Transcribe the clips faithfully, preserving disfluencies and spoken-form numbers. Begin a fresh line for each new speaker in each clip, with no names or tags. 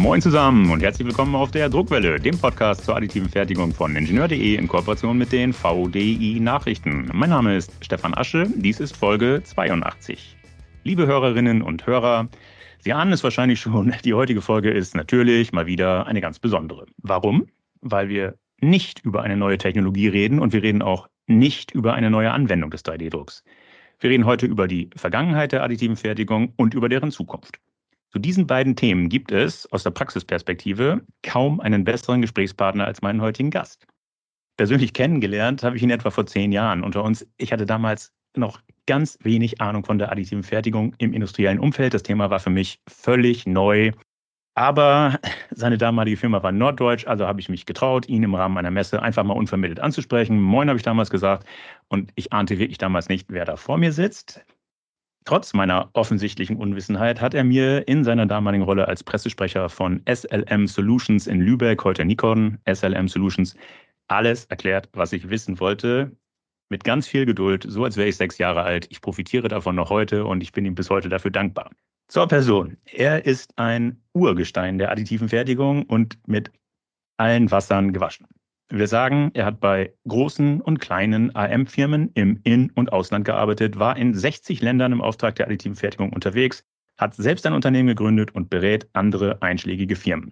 Moin zusammen und herzlich willkommen auf der Druckwelle, dem Podcast zur additiven Fertigung von Ingenieur punkt de in Kooperation mit den V D I Nachrichten. Mein Name ist Stefan Asche, dies ist Folge zweiundachtzig. Liebe Hörerinnen und Hörer, Sie ahnen es wahrscheinlich schon, die heutige Folge ist natürlich mal wieder eine ganz besondere. Warum? Weil wir nicht über eine neue Technologie reden und wir reden auch nicht über eine neue Anwendung des drei D Drucks. Wir reden heute über die Vergangenheit der additiven Fertigung und über deren Zukunft. Zu diesen beiden Themen gibt es aus der Praxisperspektive kaum einen besseren Gesprächspartner als meinen heutigen Gast. Persönlich kennengelernt habe ich ihn etwa vor zehn Jahren unter uns. Ich hatte damals noch ganz wenig Ahnung von der additiven Fertigung im industriellen Umfeld. Das Thema war für mich völlig neu. Aber seine damalige Firma war norddeutsch, also habe ich mich getraut, ihn im Rahmen einer Messe einfach mal unvermittelt anzusprechen. Moin, habe ich damals gesagt. Und ich ahnte wirklich damals nicht, wer da vor mir sitzt. Trotz meiner offensichtlichen Unwissenheit hat er mir in seiner damaligen Rolle als Pressesprecher von S L M Solutions in Lübeck, heute Nikon, S L M Solutions, alles erklärt, was ich wissen wollte. Mit ganz viel Geduld, so als wäre ich sechs Jahre alt. Ich profitiere davon noch heute und ich bin ihm bis heute dafür dankbar. Zur Person. Er ist ein Urgestein der additiven Fertigung und mit allen Wassern gewaschen. Wir sagen, er hat bei großen und kleinen A M-Firmen im In- und Ausland gearbeitet, war in sechzig Ländern im Auftrag der additiven Fertigung unterwegs, hat selbst ein Unternehmen gegründet und berät andere einschlägige Firmen.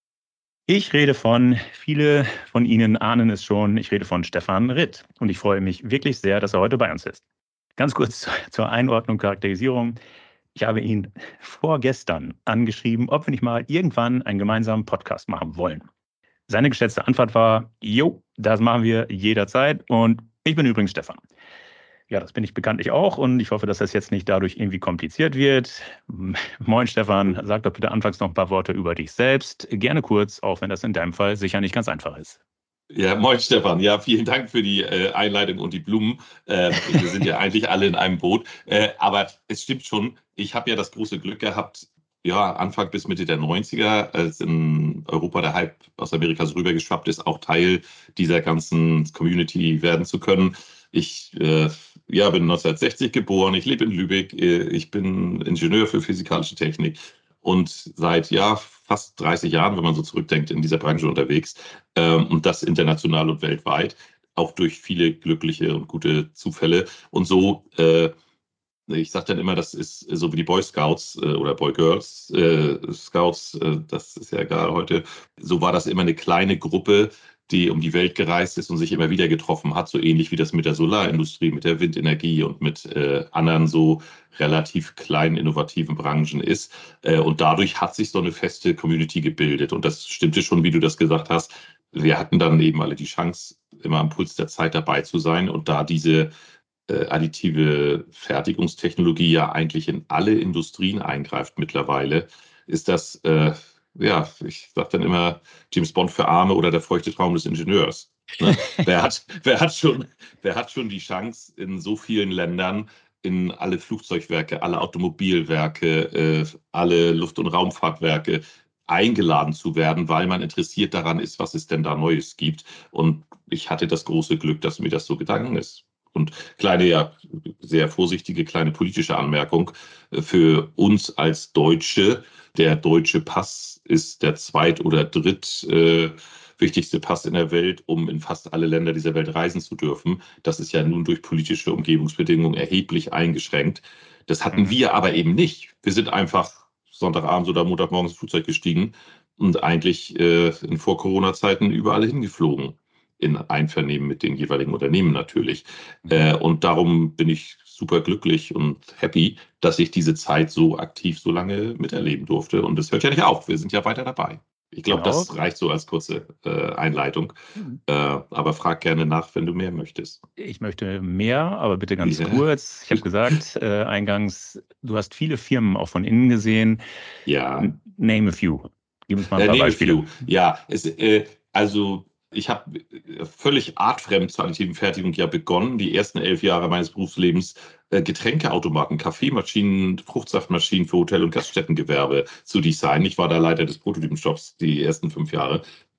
Ich rede von, viele von Ihnen ahnen es schon, ich rede von Stefan Ritt und ich freue mich wirklich sehr, dass er heute bei uns ist. Ganz kurz zur Einordnung, Charakterisierung. Ich habe ihn vorgestern angeschrieben, ob wir nicht mal irgendwann einen gemeinsamen Podcast machen wollen. Seine geschätzte Antwort war, jo, das machen wir jederzeit und ich bin übrigens Stefan. Ja, das bin ich bekanntlich auch und ich hoffe, dass das jetzt nicht dadurch irgendwie kompliziert wird. Moin Stefan, sag doch bitte anfangs noch ein paar Worte über dich selbst. Gerne kurz, auch wenn das in deinem Fall sicher nicht ganz einfach ist.
Ja, moin Stefan. Ja, vielen Dank für die äh, Einleitung und die Blumen. Äh, wir sind ja eigentlich alle in einem Boot. Äh, aber es stimmt schon, ich habe ja das große Glück gehabt, ja, Anfang bis Mitte der neunziger, als in Europa der Hype aus Amerika so rübergeschwappt ist, auch Teil dieser ganzen Community werden zu können. Ich äh, ja, bin neunzehnhundertsechzig geboren, ich lebe in Lübeck, äh, ich bin Ingenieur für physikalische Technik und seit ja, fast dreißig Jahren, wenn man so zurückdenkt, in dieser Branche unterwegs ähm, und das international und weltweit, auch durch viele glückliche und gute Zufälle. Und so äh, ich sage dann immer, das ist so wie die Boy Scouts äh, oder Boy Girls äh, Scouts, äh, das ist ja egal heute. So war das immer eine kleine Gruppe, die um die Welt gereist ist und sich immer wieder getroffen hat, so ähnlich wie das mit der Solarindustrie, mit der Windenergie und mit äh, anderen so relativ kleinen innovativen Branchen ist. Äh, und dadurch hat sich so eine feste Community gebildet. Und das stimmte schon, wie du das gesagt hast. Wir hatten dann eben alle die Chance, immer am Puls der Zeit dabei zu sein und da diese Äh, additive Fertigungstechnologie ja eigentlich in alle Industrien eingreift mittlerweile, ist das, äh, ja, ich sage dann immer James Bond für Arme oder der feuchte Traum des Ingenieurs. Ne? wer, hat, wer, hat schon, wer hat schon die Chance, in so vielen Ländern in alle Flugzeugwerke, alle Automobilwerke, äh, alle Luft- und Raumfahrtwerke eingeladen zu werden, weil man interessiert daran ist, was es denn da Neues gibt. Und ich hatte das große Glück, dass mir das so gegangen ist. Und kleine, ja, sehr vorsichtige kleine politische Anmerkung für uns als Deutsche. Der deutsche Pass ist der zweit- oder dritt äh, wichtigste Pass in der Welt, um in fast alle Länder dieser Welt reisen zu dürfen. Das ist ja nun durch politische Umgebungsbedingungen erheblich eingeschränkt. Das hatten mhm. wir aber eben nicht. Wir sind einfach Sonntagabends oder Montagmorgens ins Flugzeug gestiegen und eigentlich äh, in Vor-Corona-Zeiten überall hingeflogen. In Einvernehmen mit den jeweiligen Unternehmen natürlich. Mhm. Äh, und darum bin ich super glücklich und happy, dass ich diese Zeit so aktiv so lange miterleben durfte. Und das hört ja nicht auf. Wir sind ja weiter dabei. Ich glaube, genau. Das reicht so als kurze äh, Einleitung. Mhm. Äh, aber frag gerne nach, wenn du mehr möchtest.
Ich möchte mehr, aber bitte ganz yeah. kurz. Ich habe gesagt, äh, eingangs, du hast viele Firmen auch von innen gesehen.
Ja.
Name a few. Gib uns mal ein paar
äh,
Beispiele.
A few. Ja, es, äh, also ich habe völlig artfremd zur additiven Fertigung ja begonnen, die ersten elf Jahre meines Berufslebens äh, Getränkeautomaten, Kaffeemaschinen, Fruchtsaftmaschinen für Hotel- und Gaststättengewerbe zu designen. Ich war da Leiter des Prototypenshops die ersten fünf Jahre.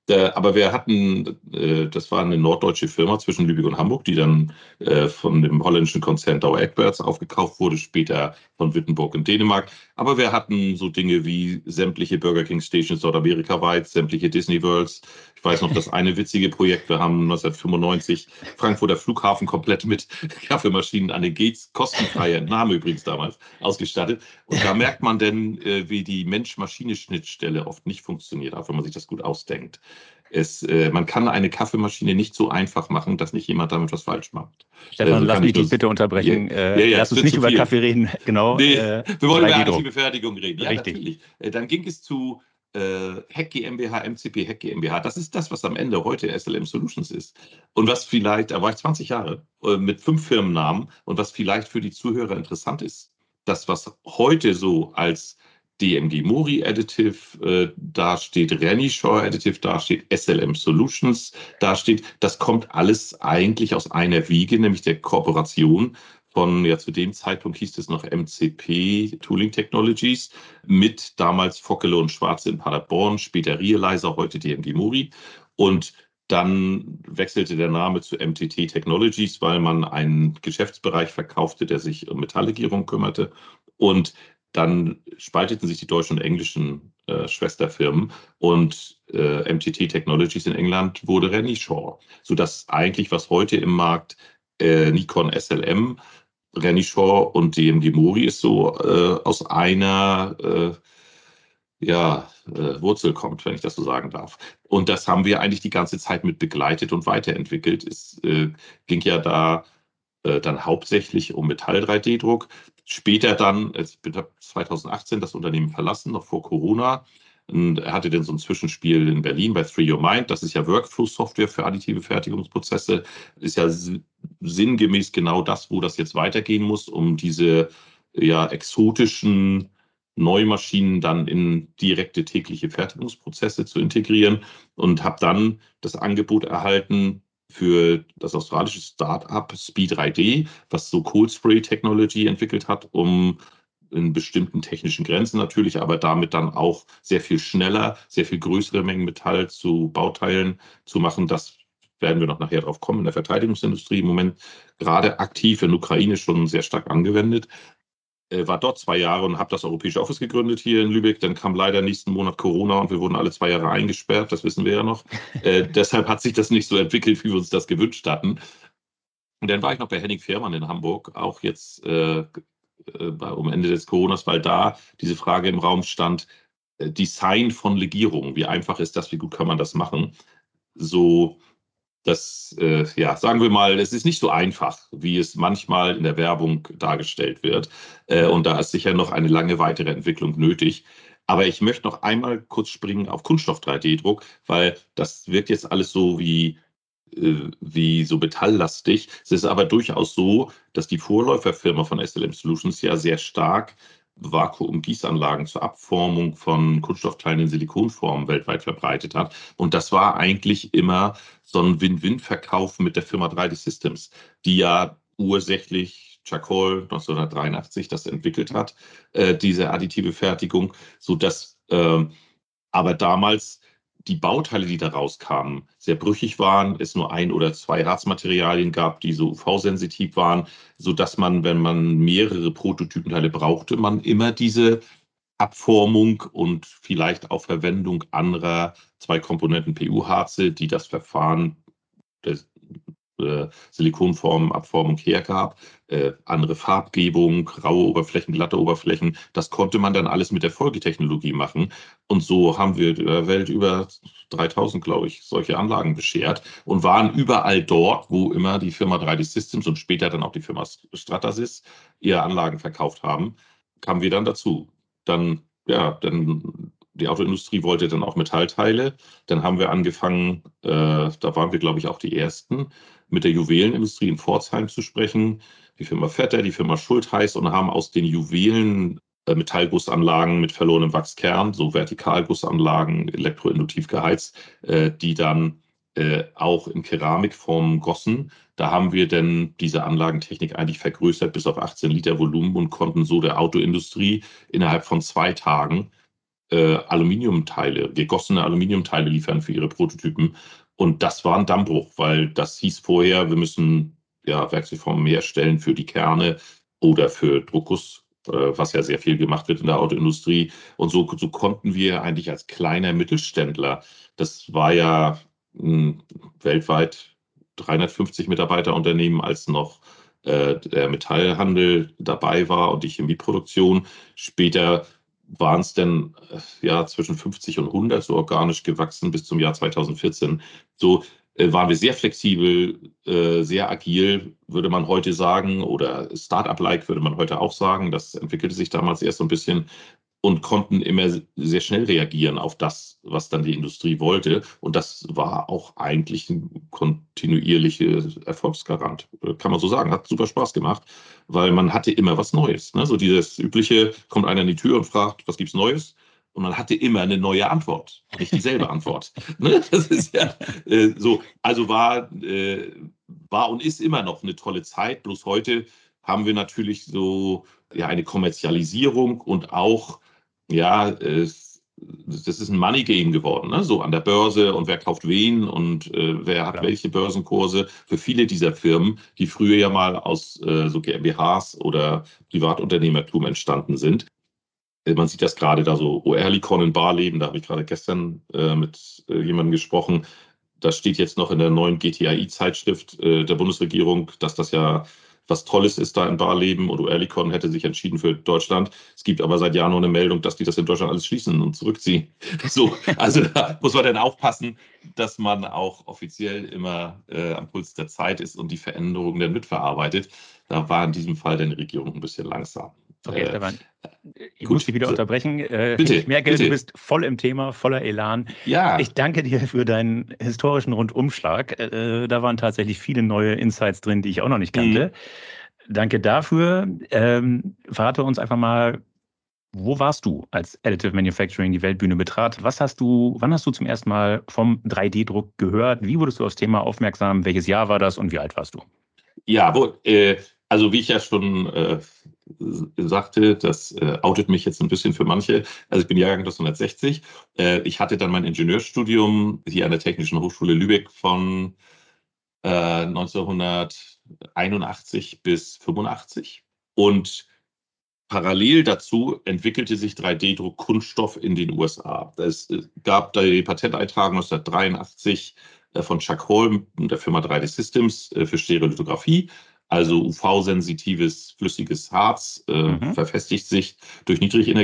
Der, aber wir hatten, äh, das war eine norddeutsche Firma zwischen Lübeck und Hamburg, die dann äh, von dem holländischen Konzern Douwe Egberts aufgekauft wurde, später von Wittenborg in Dänemark. Aber wir hatten so Dinge wie sämtliche Burger King Stations nordamerikaweit, sämtliche Disney Worlds. Ich weiß noch, das eine witzige Projekt, wir haben neunzehnhundertfünfundneunzig Frankfurter Flughafen komplett mit Kaffeemaschinen an den Gates, kostenfreie Entnahme übrigens damals, ausgestattet. Und da merkt man denn, äh, wie die Mensch-Maschine-Schnittstelle oft nicht funktioniert, auch wenn man sich das gut ausdenkt. Es, äh, man kann eine Kaffeemaschine nicht so einfach machen, dass nicht jemand damit was falsch macht.
Stefan,
Also
lass
kann
mich
ich nur,
dich bitte unterbrechen.
ja,
Äh,
ja, ja,
lass
es
uns
wird
nicht
zu
über
viel.
Kaffee reden. Genau.
Nee,
Äh,
wir wollen über
drei D Druck.
additive Fertigung reden. Ja,
Richtig.
natürlich. Äh, Dann ging es zu äh, Heck GmbH, M C P Heck GmbH. Das ist das, was am Ende heute S L M Solutions ist. Und was vielleicht, da war ich zwanzig Jahre äh, mit fünf Firmennamen und was vielleicht für die Zuhörer interessant ist, das, was heute so als D M G Mori Additive äh, dasteht, Renishaw Additive dasteht, S L M Solutions dasteht, das kommt alles eigentlich aus einer Wiege, nämlich der Kooperation von, ja, zu dem Zeitpunkt hieß es noch M C P Tooling Technologies mit damals Vockele und Schwarze in Paderborn, später Realizer, heute D M G Mori. Und dann wechselte der Name zu M T T Technologies, weil man einen Geschäftsbereich verkaufte, der sich um Metalllegierung kümmerte. Und dann spalteten sich die deutschen und englischen äh, Schwesterfirmen und äh, M T T Technologies in England wurde Renishaw, sodass eigentlich was heute im Markt äh, Nikon S L M, Renishaw und D M G Mori ist so äh, aus einer äh, ja, äh, Wurzel kommt, wenn ich das so sagen darf. Und das haben wir eigentlich die ganze Zeit mit begleitet und weiterentwickelt. Es äh, ging ja da äh, dann hauptsächlich um Metall-drei D Druck. Später dann, ich habe zweitausendachtzehn das Unternehmen verlassen, noch vor Corona. Und er hatte dann so ein Zwischenspiel in Berlin bei Three Your Mind. Das ist ja Workflow-Software für additive Fertigungsprozesse. Ist ja sinngemäß genau das, wo das jetzt weitergehen muss, um diese ja exotischen Neumaschinen dann in direkte tägliche Fertigungsprozesse zu integrieren und habe dann das Angebot erhalten für das australische Start-up Speed drei D, was so Cold Spray Technology entwickelt hat, um in bestimmten technischen Grenzen natürlich, aber damit dann auch sehr viel schneller, sehr viel größere Mengen Metall zu Bauteilen zu machen. Das werden wir noch nachher drauf kommen. In der Verteidigungsindustrie im Moment gerade aktiv, in Ukraine schon sehr stark angewendet. War dort zwei Jahre und habe das Europäische Office gegründet hier in Lübeck. Dann kam leider nächsten Monat Corona und wir wurden alle zwei Jahre eingesperrt. Das wissen wir ja noch. äh, deshalb hat sich das nicht so entwickelt, wie wir uns das gewünscht hatten. Und dann war ich noch bei Henning Fehrmann in Hamburg, auch jetzt äh, äh, um Ende des Coronas, weil da diese Frage im Raum stand, äh, Design von Legierungen. Wie einfach ist das? Wie gut kann man das machen? So Das, äh, ja, sagen wir mal, es ist nicht so einfach, wie es manchmal in der Werbung dargestellt wird. Äh, und da ist sicher noch eine lange weitere Entwicklung nötig. Aber ich möchte noch einmal kurz springen auf Kunststoff-drei D Druck, weil das wirkt jetzt alles so wie, äh, wie so metalllastig. Es ist aber durchaus so, dass die Vorläuferfirma von S L M Solutions ja sehr stark Vakuum-Gießanlagen zur Abformung von Kunststoffteilen in Silikonformen weltweit verbreitet hat. Und das war eigentlich immer so ein Win-Win-Verkauf mit der Firma drei D Systems, die ja ursächlich Chacol neunzehnhundertdreiundachtzig das entwickelt hat, äh, diese additive Fertigung, sodass äh, aber damals die Bauteile, die da rauskamen, sehr brüchig waren, es nur ein oder zwei Harzmaterialien gab, die so U V-sensitiv waren, sodass man, wenn man mehrere Prototypenteile brauchte, man immer diese Abformung und vielleicht auch Verwendung anderer zwei Komponenten P U-Harze, die das Verfahren der äh, Silikonform, Abformung hergab, äh, andere Farbgebung, raue Oberflächen, glatte Oberflächen. Das konnte man dann alles mit der Folgetechnologie machen. Und so haben wir der Welt über dreitausend, glaube ich, solche Anlagen beschert und waren überall dort, wo immer die Firma drei D Systems und später dann auch die Firma Stratasys ihre Anlagen verkauft haben, kamen wir dann dazu. Dann, ja, dann die Autoindustrie wollte dann auch Metallteile. Dann haben wir angefangen, äh, da waren wir, glaube ich, auch die Ersten, mit der Juwelenindustrie in Pforzheim zu sprechen, die Firma Vetter, die Firma Schultheiß und haben aus den Juwelen äh, Metallgussanlagen mit verlorenem Wachskern, so Vertikalgussanlagen, elektroinduktiv geheizt, äh, die dann äh, auch in Keramikform gossen. Da haben wir dann diese Anlagentechnik eigentlich vergrößert bis auf achtzehn Liter Volumen und konnten so der Autoindustrie innerhalb von zwei Tagen äh, Aluminiumteile, gegossene Aluminiumteile liefern für ihre Prototypen. Und das war ein Dammbruch, weil das hieß vorher, wir müssen ja Werkzeugformen herstellen für die Kerne oder für Druckguss, äh, was ja sehr viel gemacht wird in der Autoindustrie. Und so, so konnten wir eigentlich als kleiner Mittelständler, das war ja mh, weltweit dreihundertfünfzig Mitarbeiterunternehmen, als noch äh, der Metallhandel dabei war und die Chemieproduktion. Später waren es dann äh, ja zwischen fünfzig und hundert, so organisch gewachsen bis zum Jahr zweitausendvierzehn. So äh, waren wir sehr flexibel, äh, sehr agil, würde man heute sagen, oder Startup-like würde man heute auch sagen. Das entwickelte sich damals erst so ein bisschen und konnten immer sehr schnell reagieren auf das, was dann die Industrie wollte. Und das war auch eigentlich ein kontinuierlicher Erfolgsgarant, kann man so sagen. Hat super Spaß gemacht, weil man hatte immer was Neues. Ne? So dieses übliche, kommt einer in die Tür und fragt, was gibt's Neues? Und man hatte immer eine neue Antwort, nicht dieselbe Antwort. Ne? Das ist ja äh, so. Also war, äh, war und ist immer noch eine tolle Zeit. Bloß heute haben wir natürlich so ja eine Kommerzialisierung und auch ja, es, das ist ein Money Game geworden, ne? So an der Börse und wer kauft wen und äh, wer hat
Ja.
welche Börsenkurse. Für viele dieser Firmen, die früher ja mal aus äh, so GmbHs oder Privatunternehmertum entstanden sind. Äh, Man sieht das gerade da so, Oerlikon in Barleben, da habe ich gerade gestern äh, mit äh, jemandem gesprochen. Das steht jetzt noch in der neuen G T A I-Zeitschrift äh, der Bundesregierung, dass das ja was Tolles ist da in Barleben und Oerlikon hätte sich entschieden für Deutschland. Es gibt aber seit Jahren noch eine Meldung, dass die das in Deutschland alles schließen und zurückziehen. So, also da muss man dann aufpassen, dass man auch offiziell immer äh, am Puls der Zeit ist und die Veränderungen dann mitverarbeitet. Da war in diesem Fall dann die Regierung ein bisschen langsam.
Okay,
Äh,
Stefan, ich
gut,
muss dich wieder
so,
unterbrechen. Äh,
bitte,
Ich merke,
bitte.
du bist voll im Thema, voller Elan.
Ja,
Ich danke dir für deinen historischen Rundumschlag. Äh, Da waren tatsächlich viele neue Insights drin, die ich auch noch nicht kannte.
mhm.
Danke dafür. Ähm, verrate uns einfach mal, wo warst du, als Additive Manufacturing die Weltbühne betrat? Was hast du, wann hast du zum ersten Mal vom drei D-Druck gehört? Wie wurdest du aufs Thema aufmerksam? Welches Jahr war das und wie alt warst du?
Ja, wo, äh, also wie ich ja schon äh, sagte, das äh, outet mich jetzt ein bisschen für manche. Also ich bin Jahrgang neunzehnhundertsechzig. Äh, ich hatte dann mein Ingenieurstudium hier an der Technischen Hochschule Lübeck von äh, neunzehnhunderteinundachtzig bis fünfundachtzig. Und parallel dazu entwickelte sich drei D-Druck Kunststoff in den U S A. Es äh, gab die Patenteintragung neunzehnhundertdreiundachtzig äh, von Chuck Hall und der Firma drei D Systems äh, für Stereolithografie. Also U V-sensitives flüssiges Harz äh,
Mhm.
verfestigt sich durch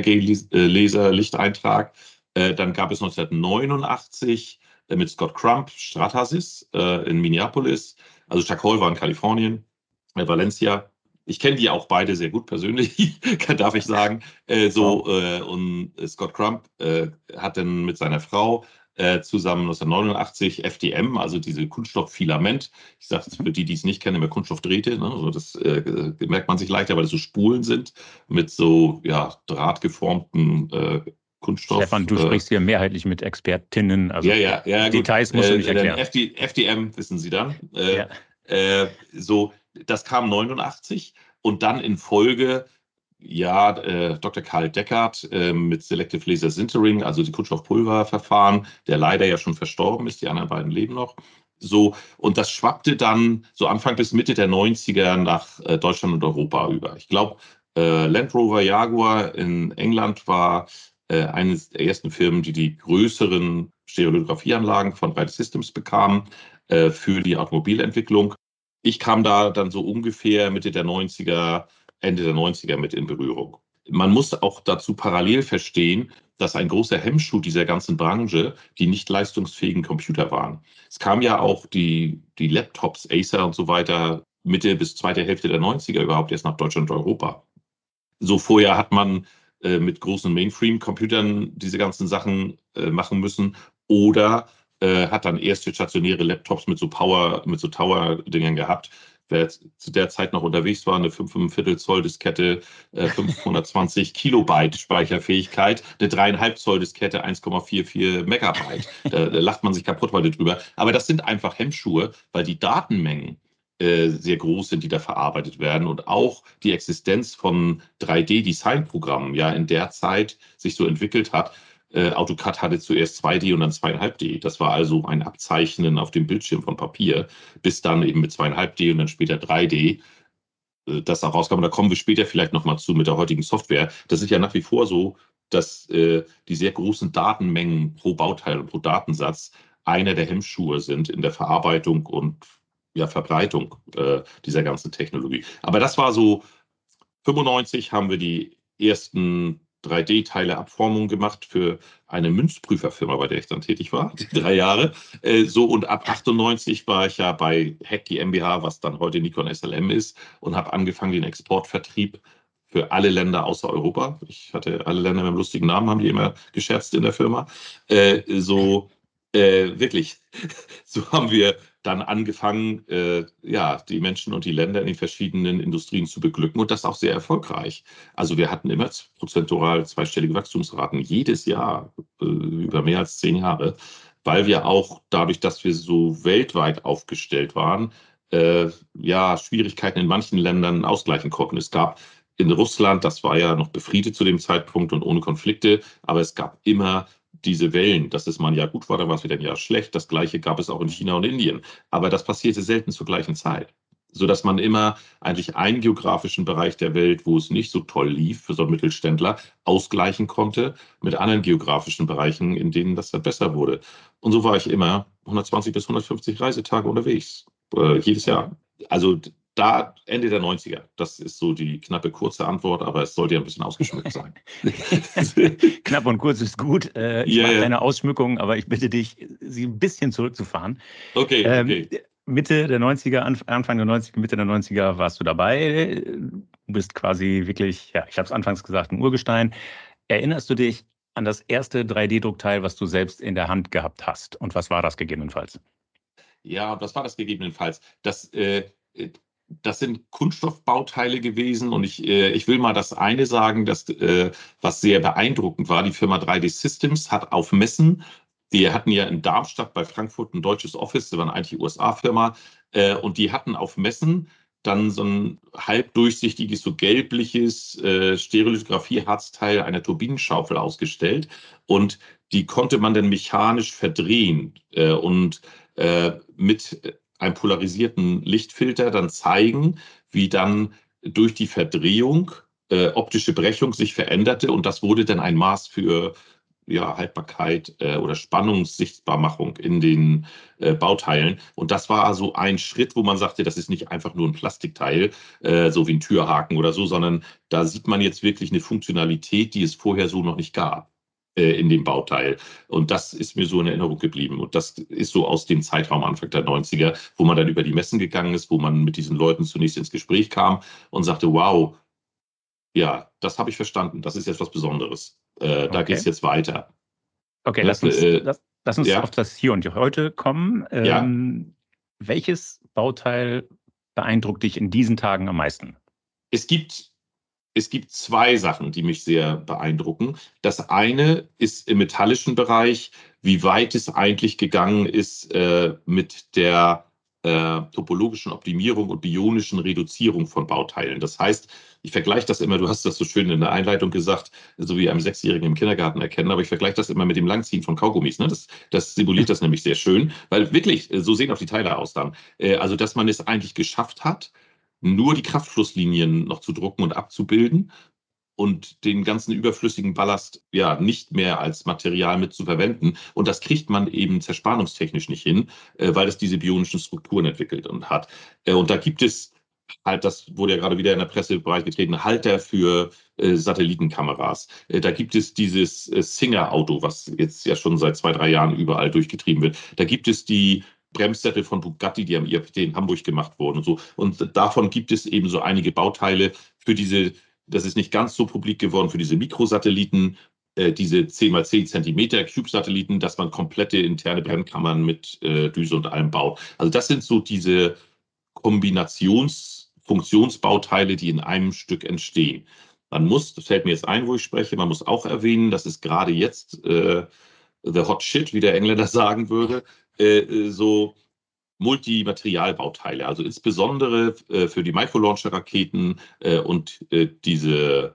Niedrigenergielaser-Lichteintrag. Äh, dann gab es neunzehnhundertneunundachtzig äh, mit Scott Crump Stratasys äh, in Minneapolis. Also Chuck Hall war in Kalifornien, äh, Valencia. Ich kenne die auch beide sehr gut persönlich, darf ich sagen. Äh, so, äh, und Scott Crump äh, hat dann mit seiner Frau äh, zusammen neunzehnhundertneunundachtzig F D M, also diese Kunststofffilament. Ich sage es für die, die es nicht kennen, immer Kunststoffdrähte. Ne? Also das äh, merkt man sich leichter, weil das so Spulen sind mit so ja, drahtgeformten äh, Kunststoff.
Stefan, du
Äh,
sprichst hier mehrheitlich mit Expertinnen, also
ja, ja, ja, gut.
Details musst du
Äh,
nicht
dann
erklären.
F D, F D M wissen Sie dann. Äh,
Ja.
äh, so, das kam neunundachtzig und dann in Folge, ja, äh, Doktor Karl Deckert äh, mit Selective Laser Sintering, also die Kunststoffpulververfahren, der leider ja schon verstorben ist, die anderen beiden leben noch. So, und das schwappte dann so Anfang bis Mitte der neunziger nach äh, Deutschland und Europa über. Ich glaube, äh, Land Rover Jaguar in England war äh, eines der ersten Firmen, die die größeren Stereolithografieanlagen von drei D Systems bekamen äh, für die Automobilentwicklung. Ich kam da dann so ungefähr Mitte der neunziger, Ende der neunziger mit in Berührung. Man muss auch dazu parallel verstehen, dass ein großer Hemmschuh dieser ganzen Branche die nicht leistungsfähigen Computer waren. Es kam ja auch die, die Laptops, Acer und so weiter, Mitte bis zweite Hälfte der neunziger überhaupt erst nach Deutschland und Europa. So vorher hat man äh, mit großen Mainframe-Computern diese ganzen Sachen äh, machen müssen oder äh, hat dann erste stationäre Laptops mit so Power, mit so Tower-Dingern gehabt. Wer zu der Zeit noch unterwegs war, eine fünf Komma fünf Zoll Diskette, äh, fünfhundertzwanzig Kilobyte Speicherfähigkeit, eine drei Komma fünf Zoll Diskette, eins Komma vierundvierzig Megabyte. Da, da lacht man sich kaputt heute drüber. Aber das sind einfach Hemmschuhe, weil die Datenmengen äh, sehr groß sind, die da verarbeitet werden und auch die Existenz von drei D-Designprogrammen ja in der Zeit sich so entwickelt hat. Äh, AutoCAD hatte zuerst zwei D und dann zwei Komma fünf D. Das war also ein Abzeichnen auf dem Bildschirm von Papier, bis dann eben mit zwei Komma fünf D und dann später drei D äh, das da rauskam. Und da kommen wir später vielleicht nochmal zu mit der heutigen Software. Das ist ja nach wie vor so, dass äh, die sehr großen Datenmengen pro Bauteil und pro Datensatz einer der Hemmschuhe sind in der Verarbeitung und ja, Verbreitung äh, dieser ganzen Technologie. Aber das war so, fünfundneunzig haben wir die ersten drei D-Teile-Abformungen gemacht für eine Münzprüferfirma, bei der ich dann tätig war, die drei Jahre. Äh, so und ab achtundneunzig war ich ja bei Hack GmbH, was dann heute Nikon S L M ist, und habe angefangen den Exportvertrieb für alle Länder außer Europa. Ich hatte alle Länder mit einem lustigen Namen, haben die immer gescherzt in der Firma. Äh, so äh, wirklich, so haben wir dann angefangen, äh, ja, die Menschen und die Länder in den verschiedenen Industrien zu beglücken und das auch sehr erfolgreich. Also wir hatten immer prozentual zweistellige Wachstumsraten jedes Jahr äh, über mehr als zehn Jahre, weil wir auch dadurch, dass wir so weltweit aufgestellt waren, äh, ja, Schwierigkeiten in manchen Ländern ausgleichen konnten. Es gab in Russland, das war ja noch befriedet zu dem Zeitpunkt und ohne Konflikte, aber es gab immer diese Wellen, dass es mal ein Jahr gut war, dann war es wieder ein Jahr schlecht. Das Gleiche gab es auch in China und Indien. Aber das passierte selten zur gleichen Zeit, sodass man immer eigentlich einen geografischen Bereich der Welt, wo es nicht so toll lief für so einen Mittelständler, ausgleichen konnte mit anderen geografischen Bereichen, in denen das dann besser wurde. Und so war ich immer hundertzwanzig bis hundertfünfzig Reisetage unterwegs, äh, jedes Jahr. Also da Ende der neunziger. Das ist so die knappe, kurze Antwort, aber es sollte ja ein bisschen ausgeschmückt sein.
Knapp und kurz ist gut. Äh, ich
Ja,
mag
ja.
deine Ausschmückung, aber ich bitte dich, sie ein bisschen zurückzufahren.
Okay,
Ähm,
okay.
Mitte der neunziger, Anf- Anfang der neunziger, Mitte der neunziger warst du dabei. Du bist quasi wirklich, ja, ich habe es anfangs gesagt, ein Urgestein. Erinnerst du dich an das erste drei D-Druckteil, was du selbst in der Hand gehabt hast? Und was war das gegebenenfalls?
Ja, was war das gegebenenfalls? Das, äh, äh, das sind Kunststoffbauteile gewesen und ich, äh, ich will mal das eine sagen, das, äh, was sehr beeindruckend war. Die Firma drei D Systems hat auf Messen, die hatten ja in Darmstadt bei Frankfurt ein deutsches Office, das war eigentlich die U S A-Firma, äh, und die hatten auf Messen dann so ein halbdurchsichtiges, so gelbliches äh, Stereolithografie-Harzteil einer Turbinenschaufel ausgestellt und die konnte man dann mechanisch verdrehen äh, und äh, mit einem polarisierten Lichtfilter dann zeigen, wie dann durch die Verdrehung äh, optische Brechung sich veränderte und das wurde dann ein Maß für ja, Haltbarkeit äh, oder Spannungssichtbarmachung in den äh, Bauteilen. Und das war also ein Schritt, wo man sagte, das ist nicht einfach nur ein Plastikteil, äh, so wie ein Türhaken oder so, sondern da sieht man jetzt wirklich eine Funktionalität, die es vorher so noch nicht gab äh, in dem Bauteil. Und das ist mir so in Erinnerung geblieben. Und das ist so aus dem Zeitraum Anfang der neunziger, wo man dann über die Messen gegangen ist, wo man mit diesen Leuten zunächst ins Gespräch kam und sagte, wow, ja, das habe ich verstanden. Das ist jetzt was Besonderes. Äh, da geht es
Okay.
jetzt weiter.
Okay,
Ne?
lass uns,
Äh,
lass, lass uns auf
ja,
das Hier und Heute kommen.
ja.
Ähm, welches Bauteil beeindruckt dich in diesen Tagen am meisten?
Es gibt, es gibt zwei Sachen, die mich sehr beeindrucken. Das eine ist im metallischen Bereich, wie weit es eigentlich gegangen ist äh, mit der äh, topologischen Optimierung und bionischen Reduzierung von Bauteilen. Das heißt, ich vergleiche das immer, du hast das so schön in der Einleitung gesagt, so wie einem Sechsjährigen im Kindergarten erkennen, aber ich vergleiche das immer mit dem Langziehen von Kaugummis. Ne? Das, das simuliert das nämlich sehr schön, weil wirklich, äh, so sehen auch die Teile aus dann. Äh, also, dass man es eigentlich geschafft hat, nur die Kraftflusslinien noch zu drucken und abzubilden und den ganzen überflüssigen Ballast ja nicht mehr als Material mit zu verwenden. Und das kriegt man eben zerspannungstechnisch nicht hin, äh, weil es diese bionischen Strukturen entwickelt und hat. Äh, und da gibt es halt, das wurde ja gerade wieder in der Presse breitgetreten, Halter für äh, Satellitenkameras. Äh, da gibt es dieses äh, Singer-Auto, was jetzt ja schon seit zwei, drei Jahren überall durchgetrieben wird. Da gibt es die Bremssättel von Bugatti, die am I A P T in Hamburg gemacht wurden und so. Und davon gibt es eben so einige Bauteile für diese, das ist nicht ganz so publik geworden, für diese Mikrosatelliten, äh, diese zehn mal zehn Zentimeter Cube-Satelliten, dass man komplette interne Brennkammern mit äh, Düse und allem baut. Also das sind so diese Kombinationsfunktionsbauteile, die in einem Stück entstehen. Man muss, das fällt mir jetzt ein, wo ich spreche, man muss auch erwähnen, das ist gerade jetzt äh, the hot shit, wie der Engländer sagen würde, äh, so Multimaterialbauteile, also insbesondere äh, für die Microlauncher-Raketen äh, und äh, diese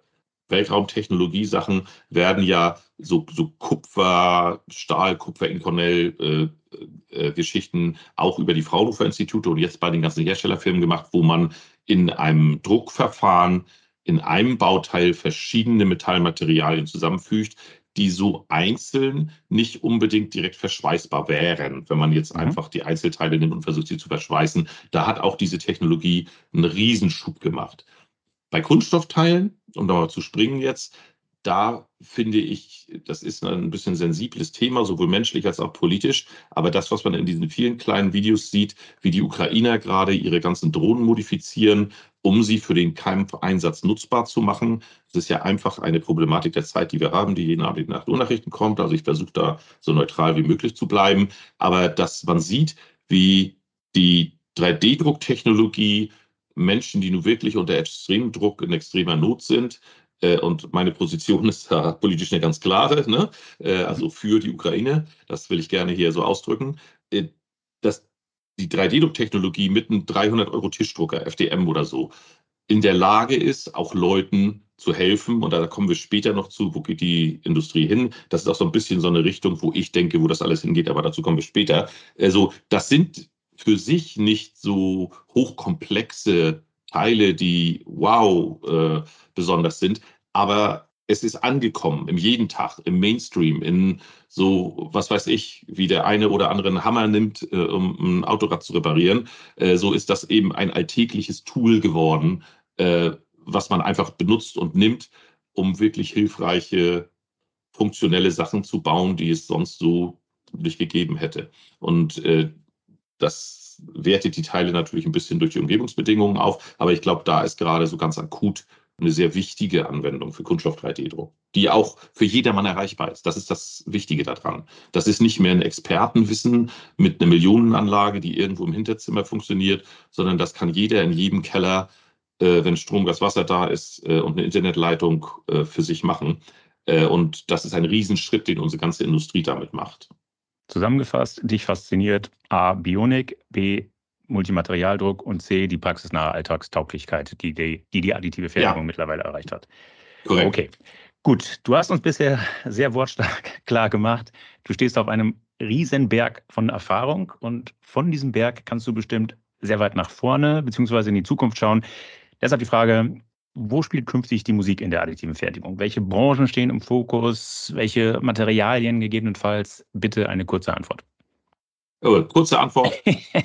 Weltraumtechnologie-Sachen werden ja so, so Kupfer, Stahl, Kupfer-Inconel äh, äh, Geschichten auch über die Fraunhofer-Institute und jetzt bei den ganzen Herstellerfirmen gemacht, wo man in einem Druckverfahren in einem Bauteil verschiedene Metallmaterialien zusammenfügt, die so einzeln nicht unbedingt direkt verschweißbar wären, wenn man jetzt
Mhm.
einfach die Einzelteile nimmt und versucht, sie zu verschweißen. Da hat auch diese Technologie einen Riesenschub gemacht. Bei Kunststoffteilen, um da mal zu springen jetzt, da finde ich, das ist ein bisschen sensibles Thema, sowohl menschlich als auch politisch. Aber das, was man in diesen vielen kleinen Videos sieht, wie die Ukrainer gerade ihre ganzen Drohnen modifizieren, um sie für den Kampfeinsatz nutzbar zu machen, das ist ja einfach eine Problematik der Zeit, die wir haben, die jeden Abend nach Nachrichten kommt. Also ich versuche da so neutral wie möglich zu bleiben. Aber dass man sieht, wie die drei D-Drucktechnologie Menschen, die nun wirklich unter extremem Druck in extremer Not sind, äh, und meine Position ist da politisch eine ganz klare, ne? äh, also für die Ukraine, das will ich gerne hier so ausdrücken, äh, dass die drei D-Druck-Technologie mit einem dreihundert Euro Tischdrucker, F D M oder so, in der Lage ist, auch Leuten zu helfen. Und da kommen wir später noch zu, wo geht die Industrie hin. Das ist auch so ein bisschen so eine Richtung, wo ich denke, wo das alles hingeht, aber dazu kommen wir später. Also das sind für sich nicht so hochkomplexe Teile, die wow äh, besonders sind, aber es ist angekommen im jeden Tag, im Mainstream, in so, was weiß ich, wie der eine oder andere einen Hammer nimmt, äh, um ein Autorad zu reparieren. Äh, so ist das eben ein alltägliches Tool geworden, äh, was man einfach benutzt und nimmt, um wirklich hilfreiche, funktionelle Sachen zu bauen, die es sonst so nicht gegeben hätte. Und äh, das wertet die Teile natürlich ein bisschen durch die Umgebungsbedingungen auf, aber ich glaube, da ist gerade so ganz akut eine sehr wichtige Anwendung für Kunststoff drei D-Druck, die auch für jedermann erreichbar ist. Das ist das Wichtige daran. Das ist nicht mehr ein Expertenwissen mit einer Millionenanlage, die irgendwo im Hinterzimmer funktioniert, sondern das kann jeder in jedem Keller, äh, wenn Strom, Gas, Wasser da ist äh, und eine Internetleitung äh, für sich machen. Äh, und das ist ein Riesenschritt, den unsere ganze Industrie damit macht.
Zusammengefasst, dich fasziniert A, Bionik, B, Multimaterialdruck und C, die praxisnahe Alltagstauglichkeit, die die, die, die additive Fertigung
Ja,
mittlerweile erreicht hat.
korrekt.
Okay, gut. Du hast uns bisher sehr wortstark klar gemacht. Du stehst auf einem Riesenberg von Erfahrung und von diesem Berg kannst du bestimmt sehr weit nach vorne bzw. in die Zukunft schauen. Deshalb die Frage, wo spielt künftig die Musik in der additiven Fertigung? Welche Branchen stehen im Fokus? Welche Materialien gegebenenfalls? Bitte eine kurze Antwort.
Oh, kurze Antwort,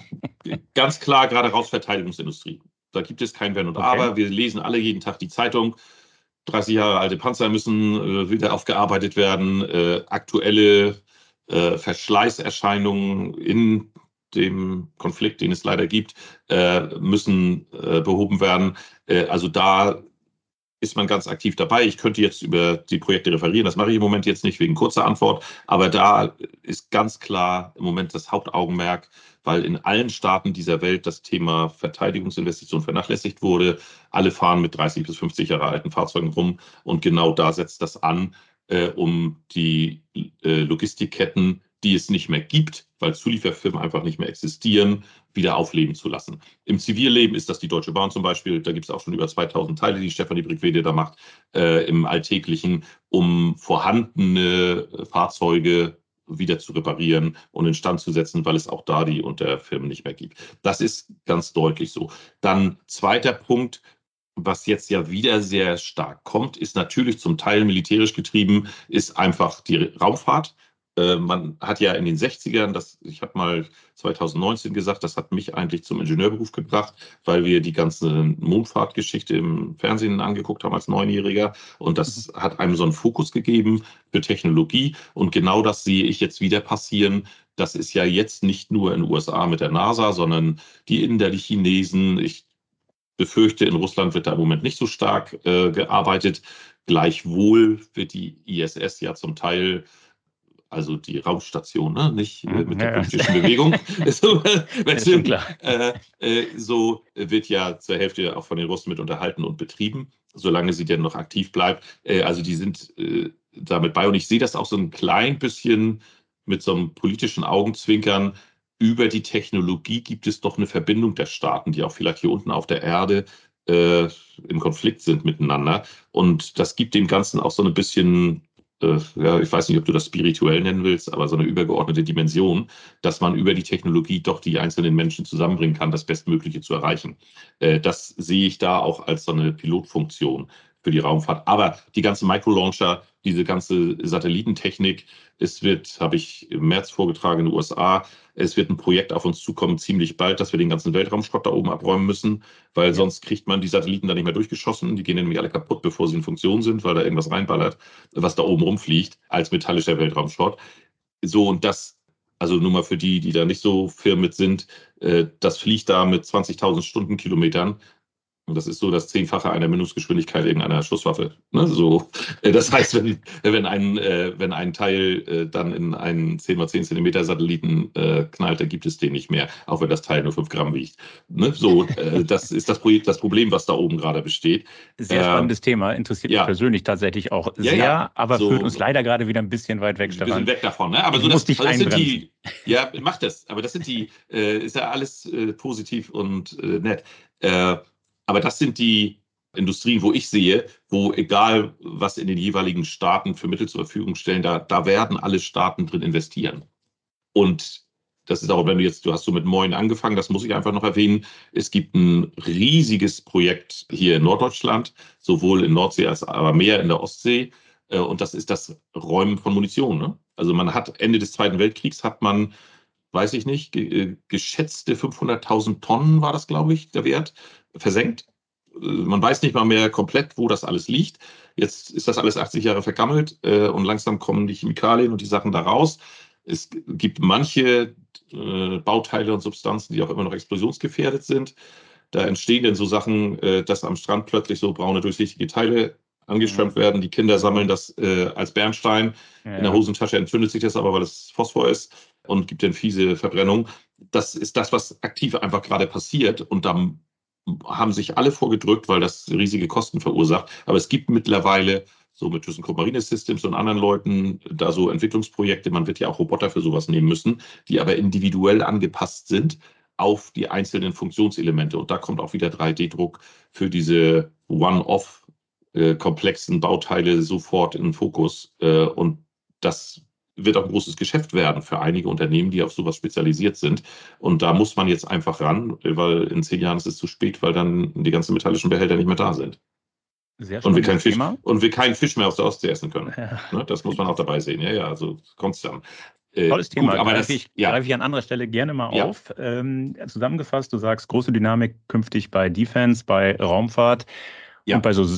ganz klar, gerade raus Verteidigungsindustrie. Da gibt es kein Wenn und
Okay.
Aber. Wir lesen alle jeden Tag die Zeitung. dreißig Jahre alte Panzer müssen äh, wieder aufgearbeitet werden. Äh, aktuelle äh, Verschleißerscheinungen in dem Konflikt, den es leider gibt, äh, müssen äh, behoben werden. Äh, also da ist man ganz aktiv dabei. Ich könnte jetzt über die Projekte referieren, das mache ich im Moment jetzt nicht wegen kurzer Antwort, aber da ist ganz klar im Moment das Hauptaugenmerk, weil in allen Staaten dieser Welt das Thema Verteidigungsinvestition vernachlässigt wurde. Alle fahren mit dreißig bis fünfzig Jahre alten Fahrzeugen rum und genau da setzt das an, äh, um die äh, Logistikketten, die es nicht mehr gibt, weil Zulieferfirmen einfach nicht mehr existieren, wieder aufleben zu lassen. Im Zivilleben ist das die Deutsche Bahn zum Beispiel. Da gibt es auch schon über zweitausend Teile, die Stefanie Brickwede da macht, äh, im Alltäglichen, um vorhandene Fahrzeuge wieder zu reparieren und instand zu setzen, weil es auch da die Unterfirmen nicht mehr gibt. Das ist ganz deutlich so. Dann zweiter Punkt, was jetzt ja wieder sehr stark kommt, ist natürlich zum Teil militärisch getrieben, ist einfach die Raumfahrt. Äh, man hat ja in den sechzigern, das, ich habe mal zwanzig neunzehn gesagt, das hat mich eigentlich zum Ingenieurberuf gebracht, weil wir die ganze Mondfahrtgeschichte im Fernsehen angeguckt haben als Neunjähriger. Und das hat einem so einen Fokus gegeben für Technologie. Und genau das sehe ich jetzt wieder passieren. Das ist ja jetzt nicht nur in den U S A mit der NASA, sondern die Inder, die Chinesen. Ich befürchte, in Russland wird da im Moment nicht so stark äh, gearbeitet. Gleichwohl wird die I S S ja zum Teil, also die Raumstation, ne? Nicht äh, mit der
Ja,
politischen Bewegung. so,
ist schon klar.
äh, äh, so wird ja zur Hälfte auch von den Russen mit unterhalten und betrieben, solange sie denn noch aktiv bleibt. Äh, also die sind äh, damit bei. Und ich sehe das auch so ein klein bisschen mit so einem politischen Augenzwinkern. Über die Technologie gibt es doch eine Verbindung der Staaten, die auch vielleicht hier unten auf der Erde äh, im Konflikt sind miteinander. Und das gibt dem Ganzen auch so ein bisschen, äh, ja, ich weiß nicht, ob du das spirituell nennen willst, aber so eine übergeordnete Dimension, dass man über die Technologie doch die einzelnen Menschen zusammenbringen kann, das Bestmögliche zu erreichen. Äh, das sehe ich da auch als so eine Pilotfunktion für die Raumfahrt. Aber die ganzen Microlauncher, diese ganze Satellitentechnik, es wird, habe ich im März vorgetragen in den U S A, es wird ein Projekt auf uns zukommen, ziemlich bald, dass wir den ganzen Weltraumschrott da oben abräumen müssen, weil ja. sonst kriegt man die Satelliten da nicht mehr durchgeschossen. Die gehen nämlich alle kaputt, bevor sie in Funktion sind, weil da irgendwas reinballert, was da oben rumfliegt, als metallischer Weltraumschrott. So, und das, also nur mal für die, die da nicht so firm mit sind, äh, das fliegt da mit zwanzigtausend Stundenkilometern. Und das ist so das Zehnfache einer Mindestgeschwindigkeit irgendeiner Schusswaffe. Ne? So, äh, das heißt, wenn, wenn, ein, äh, wenn ein Teil äh, dann in einen zehn mal zehn Zentimeter Satelliten äh, knallt, dann gibt es den nicht mehr, auch wenn das Teil nur fünf Gramm wiegt. Ne? So, äh, das ist das, Projekt, das Problem, was da oben gerade besteht.
Sehr äh, spannendes Thema, interessiert ja. mich persönlich tatsächlich auch
ja,
sehr,
ja.
aber
so,
führt uns leider gerade wieder ein bisschen weit weg, Stefan.
Ein bisschen weg davon, ne? Aber
ich
so
muss
das,
dich
also das sind
einbremsen.
die, ja, mach das. Aber das sind die, äh, ist ja alles äh, positiv und äh, nett. Äh, Aber das sind die Industrien, wo ich sehe, wo egal, was in den jeweiligen Staaten für Mittel zur Verfügung stellen, da, da werden alle Staaten drin investieren. Und das ist auch, wenn du jetzt, du hast so mit Moin angefangen, das muss ich einfach noch erwähnen. Es gibt ein riesiges Projekt hier in Norddeutschland, sowohl in Nordsee als aber mehr in der Ostsee. Und das ist das Räumen von Munition. Ne? Also man hat Ende des Zweiten Weltkriegs hat man, weiß ich nicht, ge geschätzte fünfhunderttausend Tonnen war das, glaube ich, der Wert, versenkt. Man weiß nicht mal mehr komplett, wo das alles liegt. Jetzt ist das alles achtzig Jahre vergammelt äh, und langsam kommen die Chemikalien und die Sachen da raus. Es gibt manche äh, Bauteile und Substanzen, die auch immer noch explosionsgefährdet sind. Da entstehen dann so Sachen, äh, dass am Strand plötzlich so braune, durchsichtige Teile angeschwemmt werden. Die Kinder sammeln das äh, als Bernstein. Ja. In der Hosentasche entzündet sich das aber, weil es Phosphor ist und gibt dann fiese Verbrennung. Das ist das, was aktiv einfach gerade passiert. Und da haben sich alle vorgedrückt, weil das riesige Kosten verursacht. Aber es gibt mittlerweile so mit ThyssenKrupp Marine Systems und anderen Leuten da so Entwicklungsprojekte. Man wird ja auch Roboter für sowas nehmen müssen, die aber individuell angepasst sind auf die einzelnen Funktionselemente. Und da kommt auch wieder drei D Druck für diese One-Off äh, komplexen Bauteile sofort in den Fokus. Äh, und das wird auch ein großes Geschäft werden für einige Unternehmen, die auf sowas spezialisiert sind. Und da muss man jetzt einfach ran, weil in zehn Jahren ist es zu spät, weil dann die ganzen metallischen Behälter nicht mehr da sind.
Sehr
und wir keinen Fisch
Thema.
und wir keinen Fisch mehr aus der Ostsee essen können.
Ja.
Ne, das muss man auch dabei sehen. Ja, ja, also kommt es dann. Äh,
Tolles Thema,
gut, aber
greife,
das,
ich,
ja.
greife ich an anderer Stelle gerne mal
ja.
auf. Ähm, zusammengefasst, du sagst, große Dynamik künftig bei Defense, bei Raumfahrt ja. und bei so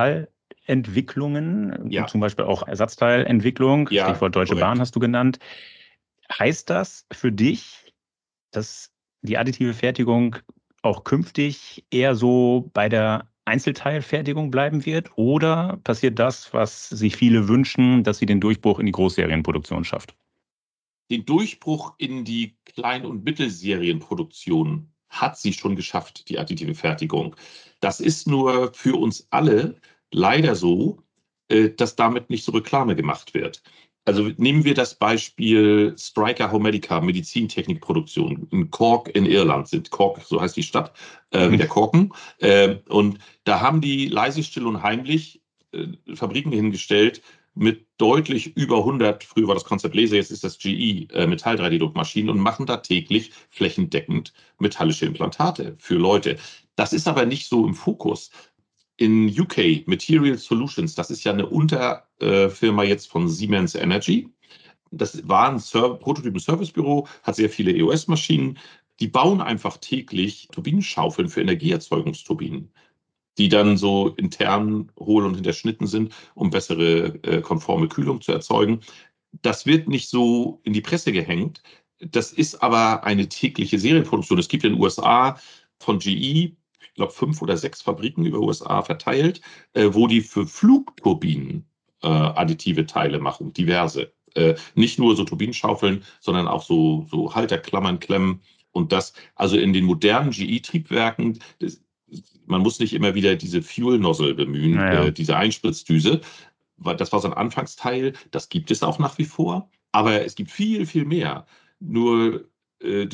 Spezialentwicklungen,
ja.
zum Beispiel auch Ersatzteilentwicklung,
ja,
Stichwort Deutsche
korrekt.
Bahn hast du genannt. Heißt das für dich, dass die additive Fertigung auch künftig eher so bei der Einzelteilfertigung bleiben wird? Oder passiert das, was sich viele wünschen, dass sie den Durchbruch in die Großserienproduktion schafft?
Den Durchbruch in die Klein- und Mittelserienproduktion hat sie schon geschafft, die additive Fertigung. Das ist nur für uns alle leider so, dass damit nicht so Reklame gemacht wird. Also nehmen wir das Beispiel Stryker Homedica, Medizintechnikproduktion. In Cork in Irland sind Cork, so heißt die Stadt, äh, wie der Korken. Äh, und da haben die leise, still und heimlich äh, Fabriken hingestellt mit deutlich über hundert, früher war das Concept Laser, jetzt ist das G E, äh, Metall-drei D Druckmaschinen und machen da täglich flächendeckend metallische Implantate für Leute. Das ist aber nicht so im Fokus. In U K, Material Solutions, das ist ja eine Unterfirma jetzt von Siemens Energy. Das war ein Prototypen-Servicebüro, hat sehr viele E O S-Maschinen. Die bauen einfach täglich Turbinenschaufeln für Energieerzeugungsturbinen, die dann so intern hohl und hinterschnitten sind, um bessere äh, konforme Kühlung zu erzeugen. Das wird nicht so in die Presse gehängt. Das ist aber eine tägliche Serienproduktion. Es gibt in den U S A von G E, ich glaube, fünf oder sechs Fabriken über U S A verteilt, äh, wo die für Flugturbinen äh, additive Teile machen, diverse. Äh, nicht nur so Turbinenschaufeln, sondern auch so, so Halterklammern, Klemmen und das. Also in den modernen G E-Triebwerken, das, man muss nicht immer wieder diese Fuel-Nozzle bemühen,
naja.
äh, diese Einspritzdüse. Das war so ein Anfangsteil, das gibt es auch nach wie vor. Aber es gibt viel, viel mehr. Nur äh, die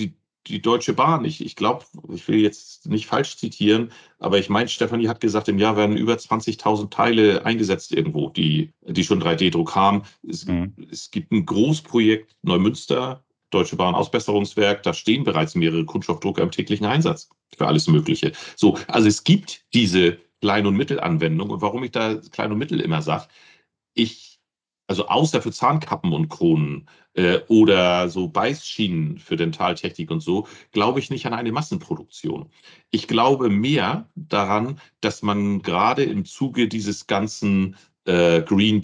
die Deutsche Bahn. Ich, ich glaube, ich will jetzt nicht falsch zitieren, aber ich meine, Stefanie hat gesagt, im Jahr werden über zwanzigtausend Teile eingesetzt irgendwo, die, die schon drei D-Druck haben. Es,
Mhm.
es gibt ein Großprojekt Neumünster, Deutsche Bahn Ausbesserungswerk, da stehen bereits mehrere Kunststoffdrucker im täglichen Einsatz für alles Mögliche. So, also es gibt diese Klein- und Mittelanwendung. Und warum ich da Klein und Mittel immer sage, ich, also außer für Zahnkappen und Kronen äh, oder so Beißschienen für Dentaltechnik und so, glaube ich nicht an eine Massenproduktion. Ich glaube mehr daran, dass man gerade im Zuge dieses ganzen äh, Green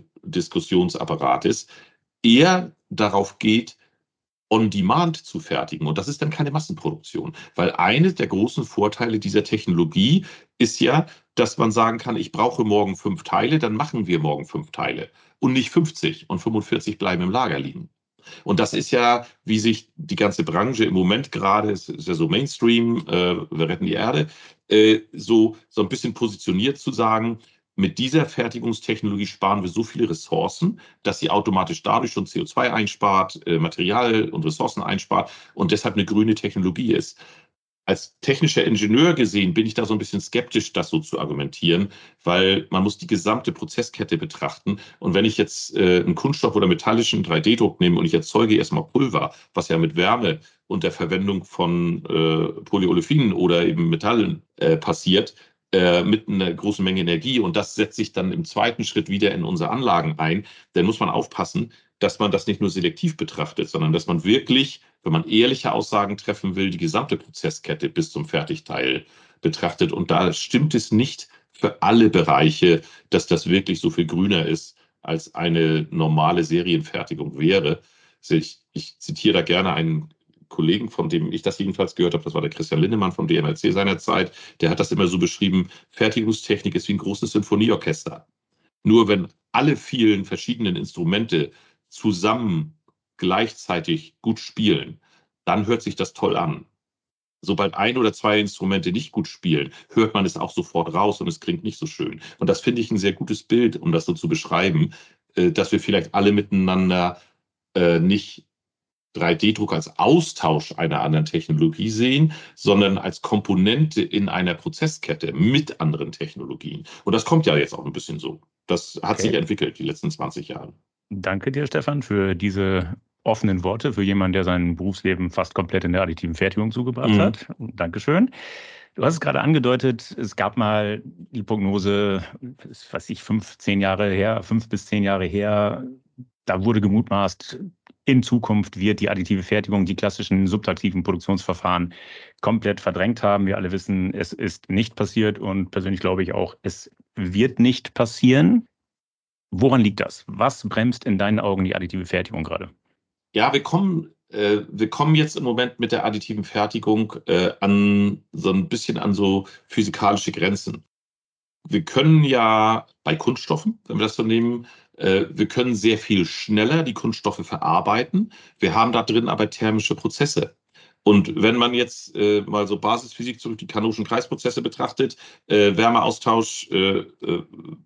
Deal-Diskussionsapparates eher darauf geht, on-demand zu fertigen. Und das ist dann keine Massenproduktion. Weil eines der großen Vorteile dieser Technologie ist ja, dass man sagen kann, ich brauche morgen fünf Teile, dann machen wir morgen fünf Teile. Und nicht fünfzig und fünfundvierzig bleiben im Lager liegen. Und das ist ja, wie sich die ganze Branche im Moment gerade, es ist ja so Mainstream, äh, wir retten die Erde, äh, so, so ein bisschen positioniert zu sagen, mit dieser Fertigungstechnologie sparen wir so viele Ressourcen, dass sie automatisch dadurch schon C O zwei einspart, äh, Material und Ressourcen einspart und deshalb eine grüne Technologie ist. Als technischer Ingenieur gesehen bin ich da so ein bisschen skeptisch, das so zu argumentieren, weil man muss die gesamte Prozesskette betrachten. Und wenn ich jetzt äh, einen Kunststoff- oder metallischen drei D-Druck nehme und ich erzeuge erstmal Pulver, was ja mit Wärme und der Verwendung von äh, Polyolefinen oder eben Metallen äh, passiert, äh, mit einer großen Menge Energie und das setzt sich dann im zweiten Schritt wieder in unsere Anlagen ein, dann muss man aufpassen, dass man das nicht nur selektiv betrachtet, sondern dass man wirklich, wenn man ehrliche Aussagen treffen will, die gesamte Prozesskette bis zum Fertigteil betrachtet. Und da stimmt es nicht für alle Bereiche, dass das wirklich so viel grüner ist, als eine normale Serienfertigung wäre. Also ich, ich zitiere da gerne einen Kollegen, von dem ich das jedenfalls gehört habe, das war der Christian Lindemann vom D M L C seinerzeit, der hat das immer so beschrieben, Fertigungstechnik ist wie ein großes Sinfonieorchester. Nur wenn alle vielen verschiedenen Instrumente zusammen gleichzeitig gut spielen, dann hört sich das toll an. Sobald ein oder zwei Instrumente nicht gut spielen, hört man es auch sofort raus und es klingt nicht so schön. Und das finde ich ein sehr gutes Bild, um das so zu beschreiben, äh, dass wir vielleicht alle miteinander äh, nicht drei D-Druck als Austausch einer anderen Technologie sehen, sondern als Komponente in einer Prozesskette mit anderen Technologien. Und das kommt ja jetzt auch ein bisschen so. Das hat sich
Okay.
entwickelt die letzten zwanzig Jahre.
Danke dir, Stefan, für diese offenen Worte, für jemanden, der sein Berufsleben fast komplett in der additiven Fertigung zugebracht
Mhm.
hat. Dankeschön. Du hast es gerade angedeutet, es gab mal die Prognose, was weiß ich, fünf, zehn Jahre her, fünf bis zehn Jahre her, da wurde gemutmaßt, in Zukunft wird die additive Fertigung die klassischen subtraktiven Produktionsverfahren komplett verdrängt haben. Wir alle wissen, es ist nicht passiert und persönlich glaube ich auch, es wird nicht passieren. Woran liegt das? Was bremst in deinen Augen die additive Fertigung gerade?
Ja, wir kommen, äh, wir kommen jetzt im Moment mit der additiven Fertigung äh, an so ein bisschen an so physikalische Grenzen. Wir können ja bei Kunststoffen, wenn wir das so nehmen, äh, wir können sehr viel schneller die Kunststoffe verarbeiten. Wir haben da drin aber thermische Prozesse. Und wenn man jetzt äh, mal so Basisphysik zurück, die Kanonischen Kreisprozesse betrachtet, äh, Wärmeaustausch, äh, äh,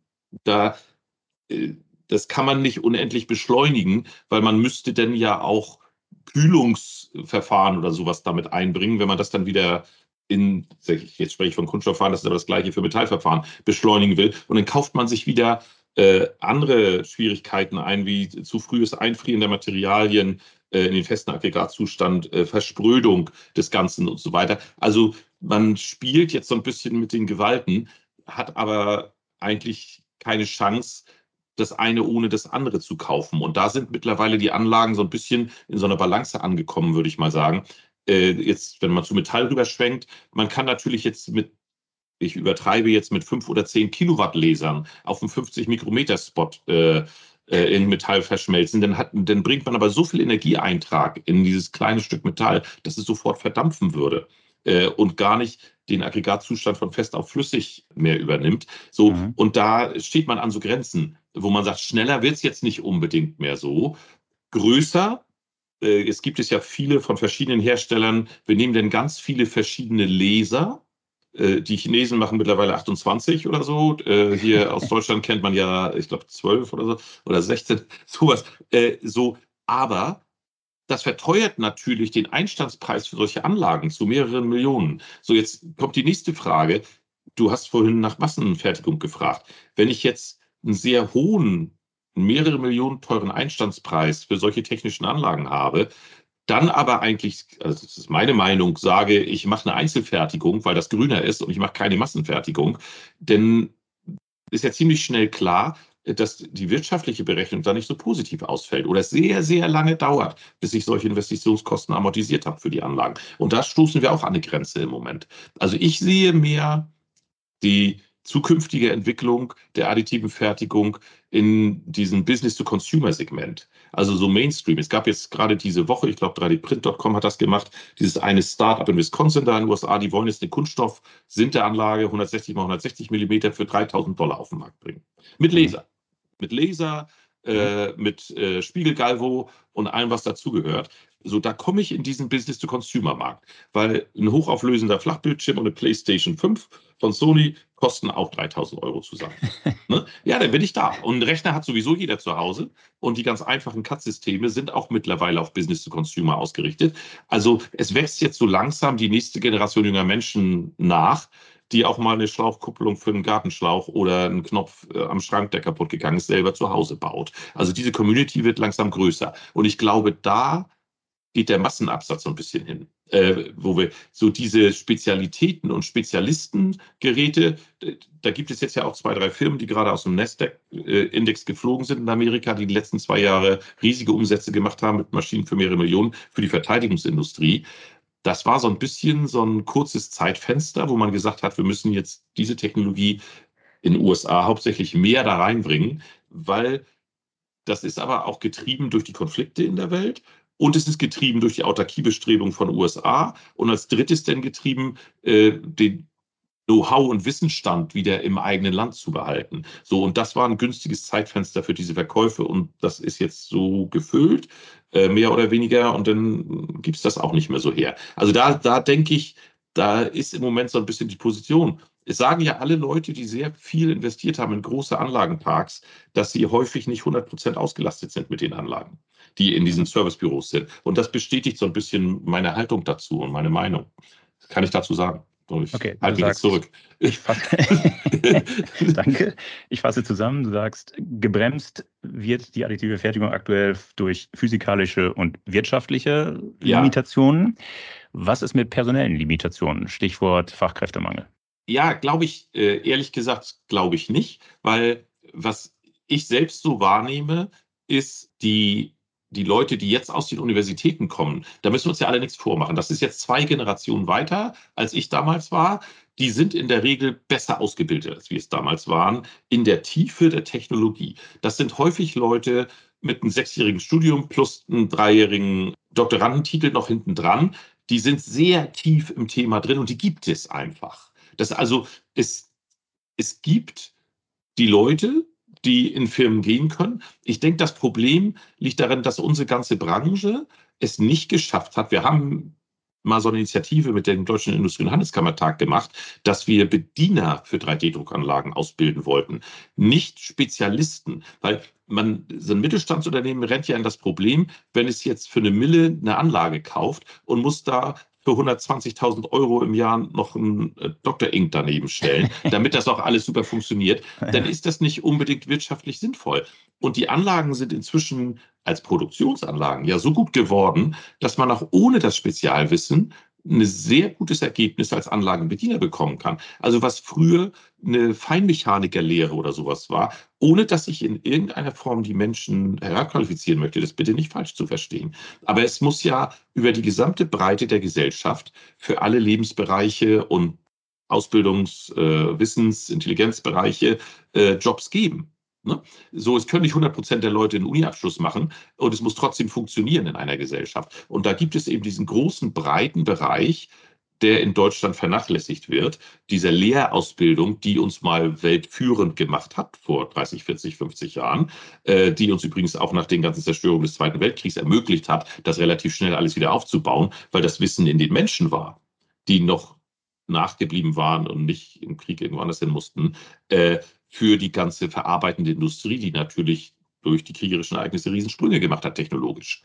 da, äh, das kann man nicht unendlich beschleunigen, weil man müsste dann ja auch Kühlungsverfahren oder sowas damit einbringen, wenn man das dann wieder in, jetzt spreche ich von Kunststoffverfahren, das ist aber das gleiche für Metallverfahren, beschleunigen will. Und dann kauft man sich wieder äh, andere Schwierigkeiten ein, wie zu frühes Einfrieren der Materialien äh, in den festen Aggregatzustand, äh, Versprödung des Ganzen und so weiter. Also man spielt jetzt so ein bisschen mit den Gewalten, hat aber eigentlich keine Chance, das eine ohne das andere zu kaufen. Und da sind mittlerweile die Anlagen so ein bisschen in so einer Balance angekommen, würde ich mal sagen. Äh, jetzt, wenn man zu Metall rüberschwenkt, man kann natürlich jetzt mit, ich übertreibe jetzt mit fünf oder zehn Kilowatt Lasern auf einem fünfzig Mikrometer Spot äh, äh, in Metall verschmelzen, dann, hat, dann bringt man aber so viel Energieeintrag in dieses kleine Stück Metall, dass es sofort verdampfen würde äh, und gar nicht den Aggregatzustand von fest auf flüssig mehr übernimmt. So,
Mhm.
und da steht man an so Grenzen, wo man sagt, schneller wird es jetzt nicht unbedingt mehr so. Größer, äh, es gibt es ja viele von verschiedenen Herstellern. Wir nehmen dann ganz viele verschiedene Laser. Äh, die Chinesen machen mittlerweile achtundzwanzig oder so. Äh, hier aus Deutschland kennt man ja, ich glaube, zwölf oder so oder sechzehn, sowas. Äh, so, aber das verteuert natürlich den Einstandspreis für solche Anlagen zu mehreren Millionen. So, jetzt kommt die nächste Frage. Du hast vorhin nach Massenfertigung gefragt. Wenn ich jetzt einen sehr hohen, mehrere Millionen teuren Einstandspreis für solche technischen Anlagen habe, dann aber eigentlich, also das ist meine Meinung, sage, ich mache eine Einzelfertigung, weil das grüner ist und ich mache keine Massenfertigung, denn ist ja ziemlich schnell klar, dass die wirtschaftliche Berechnung da nicht so positiv ausfällt oder es sehr, sehr lange dauert, bis ich solche Investitionskosten amortisiert habe für die Anlagen. Und da stoßen wir auch an eine Grenze im Moment. Also ich sehe mehr die zukünftige Entwicklung der additiven Fertigung in diesem Business-to-Consumer-Segment, also so Mainstream. Es gab jetzt gerade diese Woche, ich glaube drei D Print Punkt com hat das gemacht, dieses eine Startup in Wisconsin da in den U S A, die wollen jetzt eine Kunststoff-Sinteranlage hundertsechzig mal hundertsechzig Millimeter für dreitausend Dollar auf den Markt bringen. Mit Laser. Mit Laser, äh, mit äh, Spiegelgalvo und allem, was dazugehört. So, da komme ich in diesen Business-to-Consumer-Markt, weil ein hochauflösender Flachbildschirm und eine PlayStation fünf von Sony kosten auch dreitausend Euro zusammen. Ne? Ja, dann bin ich da. Und einen Rechner hat sowieso jeder zu Hause. Und die ganz einfachen C A D-Systeme sind auch mittlerweile auf Business-to-Consumer ausgerichtet. Also es wächst jetzt so langsam die nächste Generation junger Menschen nach, die auch mal eine Schlauchkupplung für einen Gartenschlauch oder einen Knopf äh, am Schrank, der kaputt gegangen ist, selber zu Hause baut. Also diese Community wird langsam größer. Und ich glaube, da geht der Massenabsatz so ein bisschen hin, äh, wo wir so diese Spezialitäten und Spezialistengeräte, da gibt es jetzt ja auch zwei, drei Firmen, die gerade aus dem Nasdaq-Index geflogen sind in Amerika, die die letzten zwei Jahre riesige Umsätze gemacht haben mit Maschinen für mehrere Millionen für die Verteidigungsindustrie. Das war so ein bisschen so ein kurzes Zeitfenster, wo man gesagt hat, wir müssen jetzt diese Technologie in den U S A hauptsächlich mehr da reinbringen, weil das ist aber auch getrieben durch die Konflikte in der Welt und es ist getrieben durch die Autarkiebestrebungen von U S A und als drittes dann getrieben, äh, den Know-how und Wissensstand wieder im eigenen Land zu behalten. So, und das war ein günstiges Zeitfenster für diese Verkäufe und das ist jetzt so gefüllt, äh, mehr oder weniger, und dann gibt es das auch nicht mehr so her. Also da, da denke ich, da ist im Moment so ein bisschen die Position. Es sagen ja alle Leute, die sehr viel investiert haben in große Anlagenparks, dass sie häufig nicht hundert Prozent ausgelastet sind mit den Anlagen, die in diesen Servicebüros sind. Und das bestätigt so ein bisschen meine Haltung dazu und meine Meinung. Das kann ich dazu sagen. Ich
okay,
halte mich jetzt zurück.
Ich fasse, danke. Ich fasse zusammen. Du sagst, gebremst wird die additive Fertigung aktuell durch physikalische und wirtschaftliche
Ja.
Limitationen. Was ist mit personellen Limitationen? Stichwort Fachkräftemangel.
Ja, glaube ich, äh, ehrlich gesagt, glaube ich nicht, weil was ich selbst so wahrnehme, ist die, die Leute, die jetzt aus den Universitäten kommen, da müssen wir uns ja alle nichts vormachen. Das ist jetzt zwei Generationen weiter, als ich damals war. Die sind in der Regel besser ausgebildet, als wir es damals waren, in der Tiefe der Technologie. Das sind häufig Leute mit einem sechsjährigen Studium plus einem dreijährigen Doktorandentitel noch hinten dran. Die sind sehr tief im Thema drin und die gibt es einfach. Das also, es, es gibt die Leute, die in Firmen gehen können. Ich denke, das Problem liegt darin, dass unsere ganze Branche es nicht geschafft hat. Wir haben mal so eine Initiative mit dem Deutschen Industrie- und Handelskammertag gemacht, dass wir Bediener für drei D-Druckanlagen ausbilden wollten, nicht Spezialisten, weil man, so ein Mittelstandsunternehmen rennt ja in das Problem, wenn es jetzt für eine Mille eine Anlage kauft und muss da für hundertzwanzigtausend Euro im Jahr noch einen Doktor Inc daneben stellen, damit das auch alles super funktioniert, dann ist das nicht unbedingt wirtschaftlich sinnvoll. Und die Anlagen sind inzwischen als Produktionsanlagen ja so gut geworden, dass man auch ohne das Spezialwissen ein sehr gutes Ergebnis als Anlagenbediener bekommen kann. Also was früher eine Feinmechanikerlehre oder sowas war, ohne dass ich in irgendeiner Form die Menschen herabqualifizieren möchte, das bitte nicht falsch zu verstehen. Aber es muss ja über die gesamte Breite der Gesellschaft für alle Lebensbereiche und Ausbildungs-, äh, Wissens-, Intelligenzbereiche äh, Jobs geben. Ne? So, es können nicht hundert Prozent der Leute einen Uni-Abschluss machen und es muss trotzdem funktionieren in einer Gesellschaft. Und da gibt es eben diesen großen, breiten Bereich, der in Deutschland vernachlässigt wird, dieser Lehrausbildung, die uns mal weltführend gemacht hat vor dreißig, vierzig, fünfzig Jahren, äh, die uns übrigens auch nach den ganzen Zerstörungen des Zweiten Weltkriegs ermöglicht hat, das relativ schnell alles wieder aufzubauen, weil das Wissen in den Menschen war, die noch nachgeblieben waren und nicht im Krieg irgendwo anders hin mussten, äh, für die ganze verarbeitende Industrie, die natürlich durch die kriegerischen Ereignisse Riesensprünge gemacht hat, technologisch.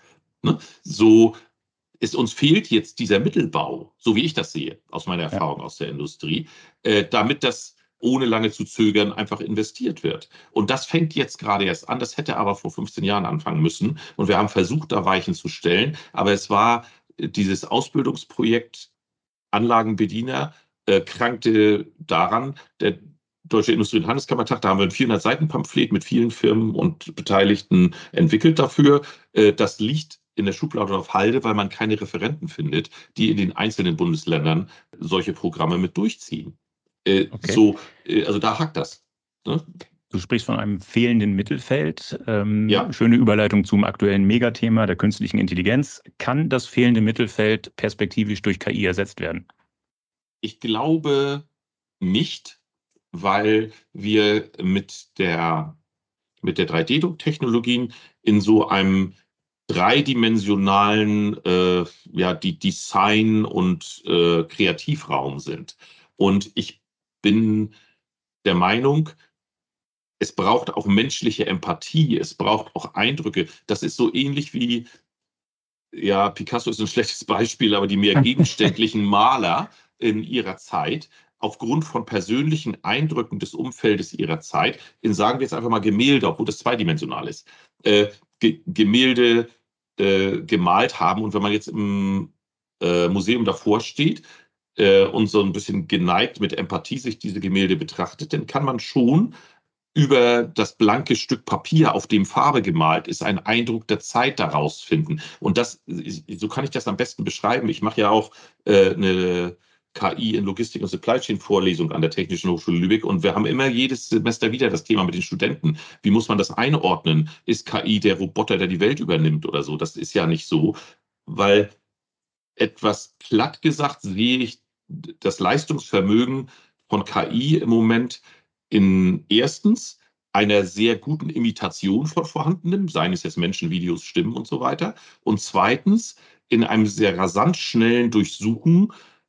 Ne? So, es uns fehlt jetzt dieser Mittelbau, so wie ich das sehe, aus meiner Erfahrung ja. aus der Industrie, äh, damit das ohne lange zu zögern einfach investiert wird. Und das fängt jetzt gerade erst an. Das hätte aber vor fünfzehn Jahren anfangen müssen. Und wir haben versucht, da Weichen zu stellen. Aber es war dieses Ausbildungsprojekt Anlagenbediener äh, krankte daran, der Deutsche Industrie- und Handelskammertag, da haben wir ein vierhundert Seiten Pamphlet mit vielen Firmen und Beteiligten entwickelt dafür. Äh, das liegt in der Schublade auf Halde, weil man keine Referenten findet, die in den einzelnen Bundesländern solche Programme mit durchziehen. Äh, okay. So, äh, also da hakt das. Ne?
Du sprichst von einem fehlenden Mittelfeld. Ähm, ja. Schöne Überleitung zum aktuellen Megathema der künstlichen Intelligenz. Kann das fehlende Mittelfeld perspektivisch durch K I ersetzt werden?
Ich glaube nicht, weil wir mit der, mit der drei D-Druck-Technologien in so einem dreidimensionalen äh, ja, die Design- und äh, Kreativraum sind. Und ich bin der Meinung, es braucht auch menschliche Empathie, es braucht auch Eindrücke. Das ist so ähnlich wie, ja, Picasso ist ein schlechtes Beispiel, aber die mehr gegenständlichen Maler in ihrer Zeit, aufgrund von persönlichen Eindrücken des Umfeldes ihrer Zeit, in, sagen wir jetzt einfach mal, Gemälde, obwohl das zweidimensional ist, äh, Ge Gemälde äh, gemalt haben. Und wenn man jetzt im äh, Museum davor steht äh, und so ein bisschen geneigt mit Empathie sich diese Gemälde betrachtet, dann kann man schon über das blanke Stück Papier, auf dem Farbe gemalt ist, einen Eindruck der Zeit daraus finden. Und das, so kann ich das am besten beschreiben. Ich mache ja auch äh, eine K I in Logistik und Supply Chain Vorlesung an der Technischen Hochschule Lübeck. Und wir haben immer jedes Semester wieder das Thema mit den Studenten. Wie muss man das einordnen? Ist K I der Roboter, der die Welt übernimmt oder so? Das ist ja nicht so, weil etwas platt gesagt sehe ich das Leistungsvermögen von K I im Moment in erstens einer sehr guten Imitation von Vorhandenem, seien es jetzt Menschen, Videos, Stimmen und so weiter. Und zweitens in einem sehr rasant schnellen Durchsuchen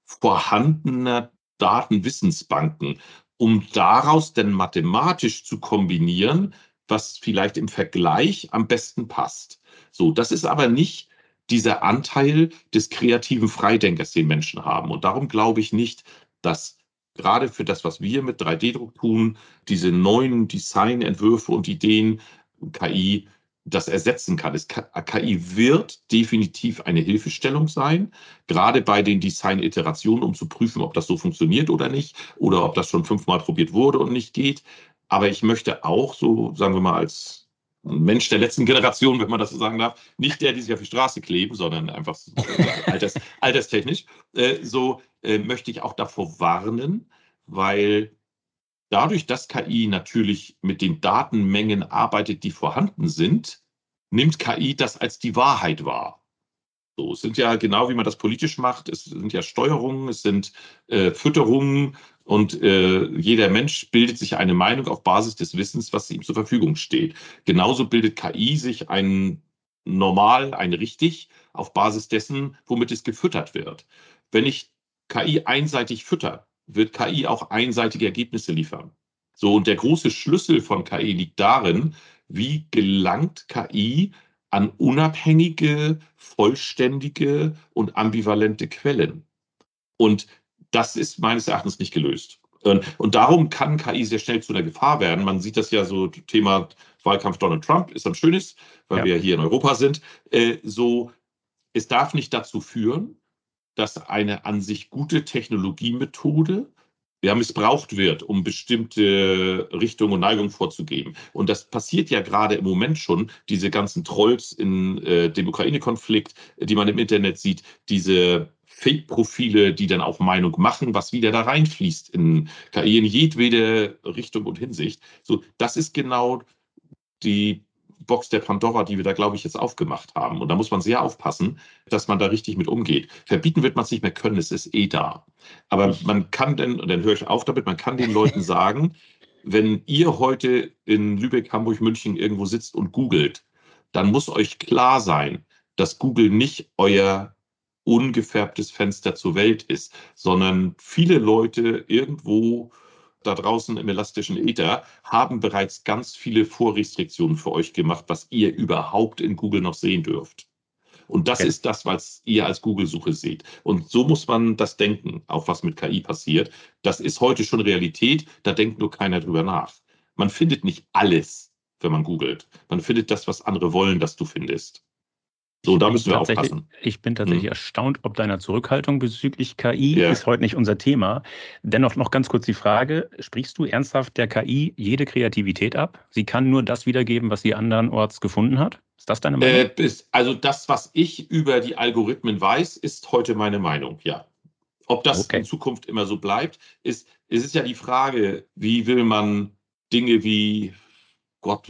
vorhandener Datenwissensbanken, um daraus dann mathematisch zu kombinieren, was vielleicht im Vergleich am besten passt. So, das ist aber nicht dieser Anteil des kreativen Freidenkers, den Menschen haben. Und darum glaube ich nicht, dass gerade für das, was wir mit drei D-Druck tun, diese neuen Designentwürfe und Ideen, K I das ersetzen kann. Es, K I wird definitiv eine Hilfestellung sein, gerade bei den Design-Iterationen, um zu prüfen, ob das so funktioniert oder nicht, oder ob das schon fünfmal probiert wurde und nicht geht. Aber ich möchte auch so, sagen wir mal, als Mensch der letzten Generation, wenn man das so sagen darf, nicht der, die sich auf die Straße kleben, sondern einfach alters, alterstechnisch, äh, so äh, möchte ich auch davor warnen, weil dadurch, dass K I natürlich mit den Datenmengen arbeitet, die vorhanden sind, nimmt K I das als die Wahrheit wahr. So, es sind ja genau, wie man das politisch macht, es sind ja Steuerungen, es sind äh, Fütterungen und äh, jeder Mensch bildet sich eine Meinung auf Basis des Wissens, was ihm zur Verfügung steht. Genauso bildet K I sich ein normal, ein richtig auf Basis dessen, womit es gefüttert wird. Wenn ich K I einseitig fütter, wird K I auch einseitige Ergebnisse liefern. So, und der große Schlüssel von K I liegt darin, wie gelangt K I an unabhängige, vollständige und ambivalente Quellen. Und das ist meines Erachtens nicht gelöst. Und darum kann K I sehr schnell zu einer Gefahr werden. Man sieht das ja so, Thema Wahlkampf Donald Trump ist am schönsten, weil ja. wir hier in Europa sind. So, es darf nicht dazu führen, dass eine an sich gute Technologiemethode ja, missbraucht wird, um bestimmte Richtungen und Neigungen vorzugeben. Und das passiert ja gerade im Moment schon, diese ganzen Trolls in äh, dem Ukraine-Konflikt, die man im Internet sieht, diese Fake-Profile, die dann auch Meinung machen, was wieder da reinfließt in K I in jedwede Richtung und Hinsicht. So, das ist genau die Box der Pandora, die wir da, glaube ich, jetzt aufgemacht haben. Und da muss man sehr aufpassen, dass man da richtig mit umgeht. Verbieten wird man es nicht mehr können, es ist eh da. Aber man kann denn, und dann höre ich auf damit, man kann den Leuten sagen, wenn ihr heute in Lübeck, Hamburg, München irgendwo sitzt und googelt, dann muss euch klar sein, dass Google nicht euer ungefärbtes Fenster zur Welt ist, sondern viele Leute irgendwo da draußen im elastischen Äther haben bereits ganz viele Vorrestriktionen für euch gemacht, was ihr überhaupt in Google noch sehen dürft. Und das
Okay.
ist das, was ihr als Google-Suche seht. Und so muss man das denken, auch was mit K I passiert. Das ist heute schon Realität, da denkt nur keiner drüber nach. Man findet nicht alles, wenn man googelt. Man findet das, was andere wollen, dass du findest. So,
Ich
da
bin
müssen wir
tatsächlich,
aufpassen.
ich bin tatsächlich
Hm?
erstaunt ob deiner Zurückhaltung bezüglich K I.
Ja.
Ist heute nicht unser Thema. Dennoch noch ganz kurz die Frage, sprichst du ernsthaft der K I jede Kreativität ab? Sie kann nur das wiedergeben, was sie andernorts gefunden hat? Ist das deine Meinung?
Äh, bis, also das, was ich über die Algorithmen weiß, ist heute meine Meinung, ja. Ob das in
Okay.
Zukunft immer so bleibt, ist, es ist ja die Frage, wie will man Dinge wie Gott,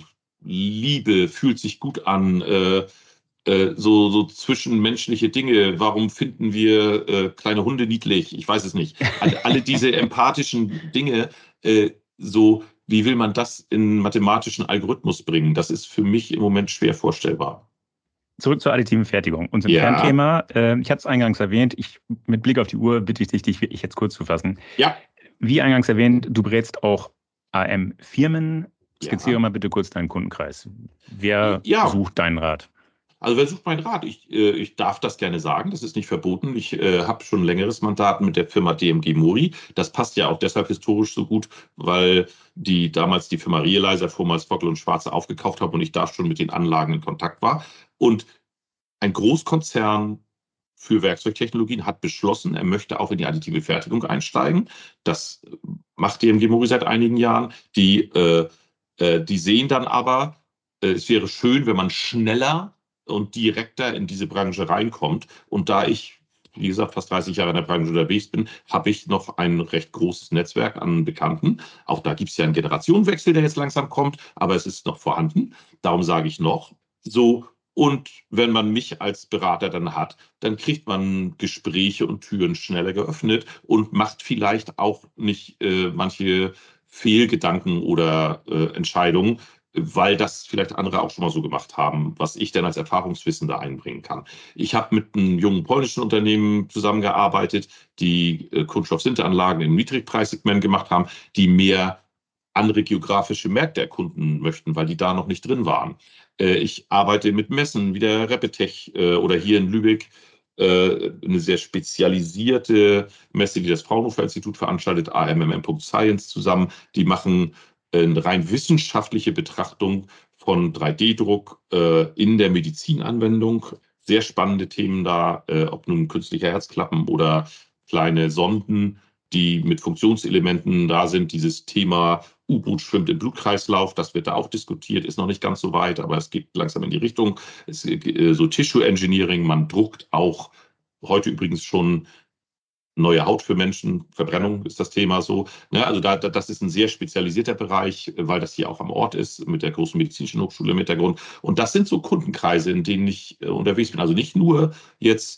Liebe fühlt sich gut an, äh, äh, so, so zwischenmenschliche Dinge. Warum finden wir äh, kleine Hunde niedlich? Ich weiß es nicht. Alle, alle diese empathischen Dinge, äh, so, wie will man das in mathematischen Algorithmus bringen? Das ist für mich im Moment schwer vorstellbar.
Zurück zur additiven Fertigung, unserem
Ja,
Kernthema. Äh, ich hatte es eingangs erwähnt. Ich, mit Blick auf die Uhr bitte ich dich, dich wirklich jetzt kurz zu fassen.
ja,
Wie eingangs erwähnt, du berätst auch A M-Firmen. Skizziere
ja.
mal bitte kurz deinen Kundenkreis. Wer
Ja,
sucht deinen Rat?
also wer sucht meinen Rat? Ich, äh, ich darf das gerne sagen, das ist nicht verboten. Ich äh, habe schon ein längeres Mandat mit der Firma D M G Mori. Das passt ja auch deshalb historisch so gut, weil die damals die Firma Realizer, vormals Vogel und Schwarze, aufgekauft haben und ich da schon mit den Anlagen in Kontakt war. Und ein Großkonzern für Werkzeugtechnologien hat beschlossen, er möchte auch in die additive Fertigung einsteigen. Das macht D M G Mori seit einigen Jahren. Die, äh, äh, die sehen dann aber, äh, es wäre schön, wenn man schneller und direkter in diese Branche reinkommt. Und da ich, wie gesagt, fast dreißig Jahre in der Branche unterwegs bin, habe ich noch ein recht großes Netzwerk an Bekannten. Auch da gibt es ja einen Generationenwechsel, der jetzt langsam kommt, aber es ist noch vorhanden. Darum sage ich noch. So, und wenn man mich als Berater dann hat, dann kriegt man Gespräche und Türen schneller geöffnet und macht vielleicht auch nicht äh, manche Fehlgedanken oder äh, Entscheidungen, weil das vielleicht andere auch schon mal so gemacht haben, was ich dann als Erfahrungswissen da einbringen kann. Ich habe mit einem jungen polnischen Unternehmen zusammengearbeitet, die äh, Kunststoffsinteranlagen im Niedrigpreissegment gemacht haben, die mehr andere geografische Märkte erkunden möchten, weil die da noch nicht drin waren. Äh, ich arbeite mit Messen wie der Repetech äh, oder hier in Lübeck äh, eine sehr spezialisierte Messe, die das Fraunhofer Institut veranstaltet, A M M M Punkt Science zusammen. Die machen eine rein wissenschaftliche Betrachtung von drei D-Druck äh, in der Medizinanwendung. Sehr spannende Themen da, äh, ob nun künstliche Herzklappen oder kleine Sonden, die mit Funktionselementen da sind. Dieses Thema U-Boot schwimmt im Blutkreislauf, das wird da auch diskutiert, ist noch nicht ganz so weit, aber es geht langsam in die Richtung. Es, äh, so Tissue Engineering, man druckt auch heute übrigens schon neue Haut für Menschen, Verbrennung ist das Thema so. Ne, also da, da, das ist ein sehr spezialisierter Bereich, weil das hier auch am Ort ist, mit der großen medizinischen Hochschule im Hintergrund. Und das sind so Kundenkreise, in denen ich äh, unterwegs bin. Also nicht nur jetzt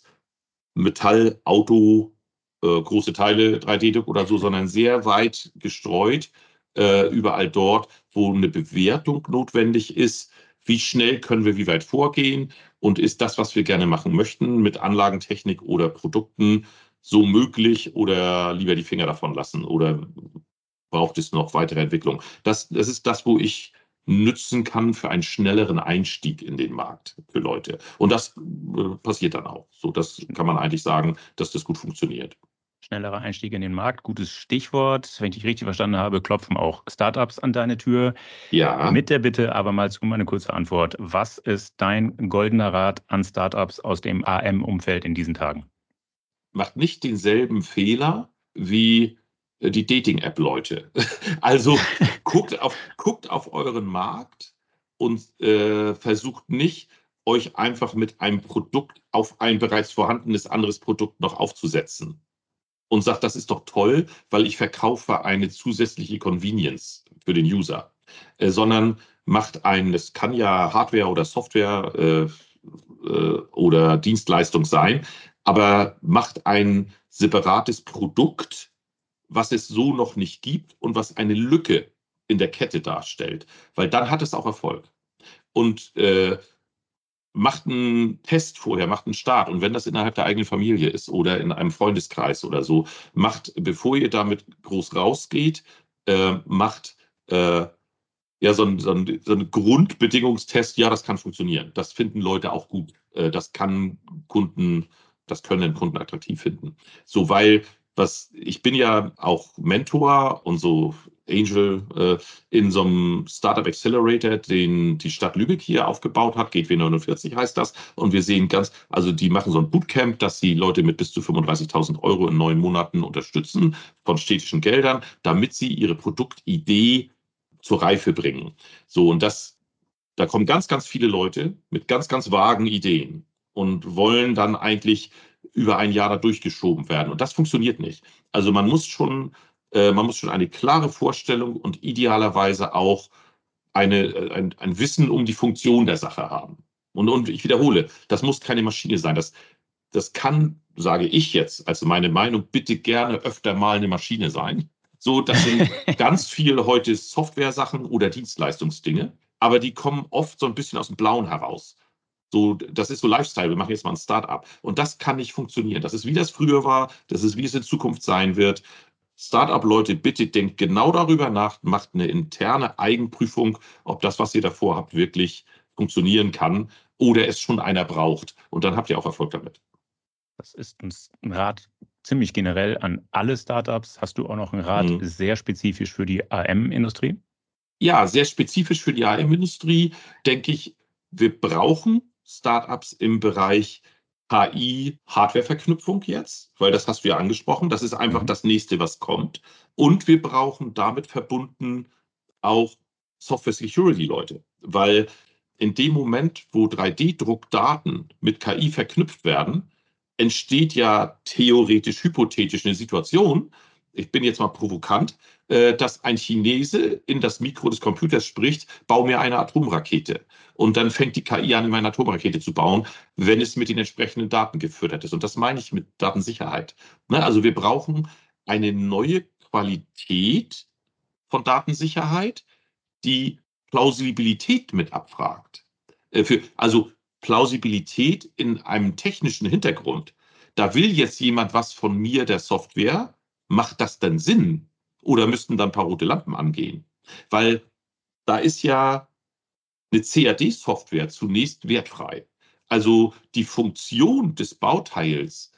Metall, Auto, äh, große Teile, drei D-Druck oder so, sondern sehr weit gestreut, äh, überall dort, wo eine Bewertung notwendig ist. Wie schnell können wir wie weit vorgehen? Und ist das, was wir gerne machen möchten, mit Anlagentechnik oder Produkten, so möglich oder lieber die Finger davon lassen oder braucht es noch weitere Entwicklung? Das, das ist das, wo ich nützen kann für einen schnelleren Einstieg in den Markt für Leute. Und das äh, passiert dann auch. So, das kann man eigentlich sagen, dass das gut funktioniert.
Schnellerer Einstieg in den Markt, gutes Stichwort. Wenn ich dich richtig verstanden habe, klopfen auch Startups an deine Tür.
Ja.
Mit der Bitte abermals um eine kurze Antwort. Was ist dein goldener Rat an Startups aus dem A M-Umfeld in diesen Tagen?
Macht nicht denselben Fehler wie die Dating-App-Leute. Also guckt auf, guckt auf euren Markt und äh, versucht nicht, euch einfach mit einem Produkt auf ein bereits vorhandenes anderes Produkt noch aufzusetzen. Und sagt, das ist doch toll, weil ich verkaufe eine zusätzliche Convenience für den User. Äh, sondern macht ein, das kann ja Hardware oder Software äh, äh, oder Dienstleistung sein, aber macht ein separates Produkt, was es so noch nicht gibt und was eine Lücke in der Kette darstellt. Weil dann hat es auch Erfolg. Und äh, macht einen Test vorher, macht einen Start. Und wenn das innerhalb der eigenen Familie ist oder in einem Freundeskreis oder so, macht, bevor ihr damit groß rausgeht, äh, macht äh, ja so einen so ein, so ein Grundbedingungstest, ja, das kann funktionieren. Das finden Leute auch gut. Äh, das kann Kunden, das können Kunden attraktiv finden. So, weil was, ich bin ja auch Mentor und so Angel äh, in so einem Startup Accelerator, den die Stadt Lübeck hier aufgebaut hat. Gateway neunundvierzig heißt das. Und wir sehen ganz, also die machen so ein Bootcamp, dass sie Leute mit bis zu fünfunddreißigtausend Euro in neun Monaten unterstützen von städtischen Geldern, damit sie ihre Produktidee zur Reife bringen. So, und das, da kommen ganz, ganz viele Leute mit ganz, ganz vagen Ideen und wollen dann eigentlich über ein Jahr da durchgeschoben werden. Und das funktioniert nicht. Also man muss schon, äh, man muss schon eine klare Vorstellung und idealerweise auch eine, ein, ein Wissen um die Funktion der Sache haben. Und, und ich wiederhole, das muss keine Maschine sein. Das, das kann, sage ich jetzt, also meine Meinung, bitte gerne öfter mal eine Maschine sein. So, das sind ganz viele heute Software-Sachen oder Dienstleistungsdinge, aber die kommen oft so ein bisschen aus dem Blauen heraus. So, das ist so Lifestyle, wir machen jetzt mal ein Start-up. Und das kann nicht funktionieren. Das ist, wie das früher war, das ist, wie es in Zukunft sein wird. Start-up-Leute, bitte denkt genau darüber nach, macht eine interne Eigenprüfung, ob das, was ihr davor habt, wirklich funktionieren kann oder es schon einer braucht. Und dann habt ihr auch Erfolg damit.
Das ist ein Rat ziemlich generell an alle Startups. Hast du auch noch einen Rat mhm. sehr spezifisch für die A M-Industrie?
Ja, sehr spezifisch für die A M-Industrie, denke ich, wir brauchen Startups im Bereich K I-Hardware-Verknüpfung jetzt, weil das hast du ja angesprochen. Das ist einfach mhm. das Nächste, was kommt. Und wir brauchen damit verbunden auch Software-Security-Leute, weil in dem Moment, wo drei D-Druckdaten mit K I verknüpft werden, entsteht ja theoretisch, hypothetisch eine Situation, ich bin jetzt mal provokant, dass ein Chinese in das Mikro des Computers spricht, bau mir eine Atomrakete. Und dann fängt die K I an, eine Atomrakete zu bauen, wenn es mit den entsprechenden Daten gefüttert ist. Und das meine ich mit Datensicherheit. Also wir brauchen eine neue Qualität von Datensicherheit, die Plausibilität mit abfragt. Also Plausibilität in einem technischen Hintergrund. Da will jetzt jemand was von mir, der Software, macht das denn Sinn? Oder müssten dann ein paar rote Lampen angehen? Weil da ist ja eine C A D-Software zunächst wertfrei. Also die Funktion des Bauteils,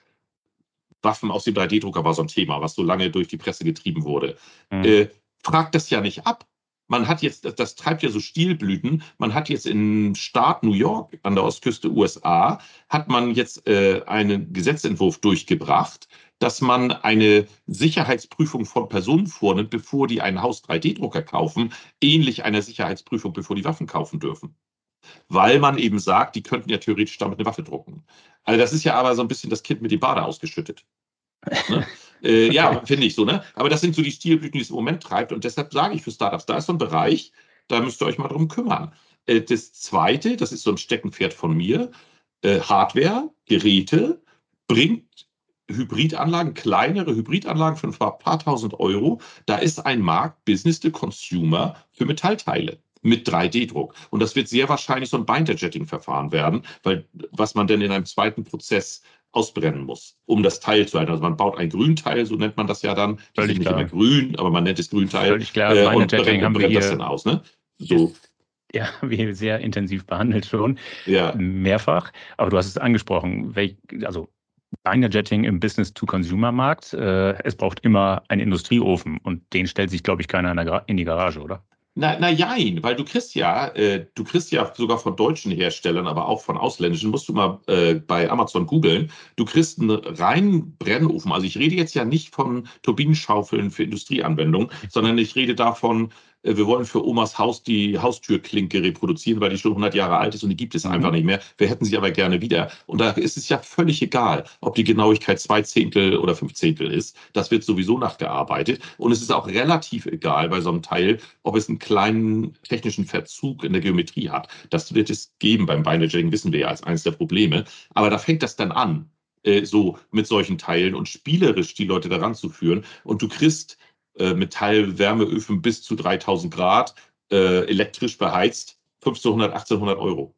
Waffen aus dem drei D-Drucker war so ein Thema, was so lange durch die Presse getrieben wurde, mhm. äh, fragt das ja nicht ab. Man hat jetzt, das, das treibt ja so Stilblüten, man hat jetzt im Staat New York an der Ostküste U S A, hat man jetzt äh, einen Gesetzentwurf durchgebracht, dass man eine Sicherheitsprüfung von Personen vornimmt, bevor die einen Haus drei D-Drucker kaufen, ähnlich einer Sicherheitsprüfung, bevor die Waffen kaufen dürfen. Weil man eben sagt, die könnten ja theoretisch damit eine Waffe drucken. Also das ist ja aber so ein bisschen das Kind mit dem Bade ausgeschüttet. Ne? äh, okay. Ja, finde ich so, ne? Aber das sind so die Stilblüten, die es im Moment treibt. Und deshalb sage ich für Startups, da ist so ein Bereich, da müsst ihr euch mal drum kümmern. Äh, das Zweite, das ist so ein Steckenpferd von mir, äh, Hardware, Geräte, bringt Hybridanlagen, kleinere Hybridanlagen für ein paar tausend Euro. Da ist ein Markt, Business to Consumer, für Metallteile mit drei D-Druck. Und das wird sehr wahrscheinlich so ein Binder-Jetting-Verfahren werden, weil was man denn in einem zweiten Prozess ausbrennen muss, um das Teil zu halten. Also man baut ein Grünteil, so nennt man das ja dann. Das ist nicht immer grün, aber man nennt es Grünteil.
Völlig klar, äh,
und
brennt, haben wir hier
das dann aus. Ne? So.
Ist, ja, wir sehr intensiv behandelt schon,
ja.
mehrfach. Aber du hast es angesprochen, welch, also Binder-Jetting im Business-to-Consumer-Markt, äh, es braucht immer einen Industrieofen und den stellt sich, glaube ich, keiner in, der in die Garage, oder?
Na, na jein, weil du kriegst ja, äh, du kriegst ja sogar von deutschen Herstellern, aber auch von ausländischen, musst du mal äh, bei Amazon googeln, du kriegst einen reinen Brennofen. Also ich rede jetzt ja nicht von Turbinenschaufeln für Industrieanwendungen, sondern ich rede davon, äh, wir wollen für Omas Haus die Haustürklinke reproduzieren, weil die schon hundert Jahre alt ist und die gibt es mhm. einfach nicht mehr. Wir hätten sie aber gerne wieder. Und da ist es ja völlig egal, ob die Genauigkeit zwei Zehntel oder fünf Zehntel ist. Das wird sowieso nachgearbeitet. Und es ist auch relativ egal bei so einem Teil, ob es einen kleinen technischen Verzug in der Geometrie hat. Das wird es geben beim Binder-Jetting, wissen wir ja als eines der Probleme. Aber da fängt das dann an, äh, so mit solchen Teilen und spielerisch die Leute daran zu führen. Und du kriegst äh, Metallwärmeöfen bis zu dreitausend Grad, äh, elektrisch beheizt, fünfzehnhundert, achtzehnhundert Euro.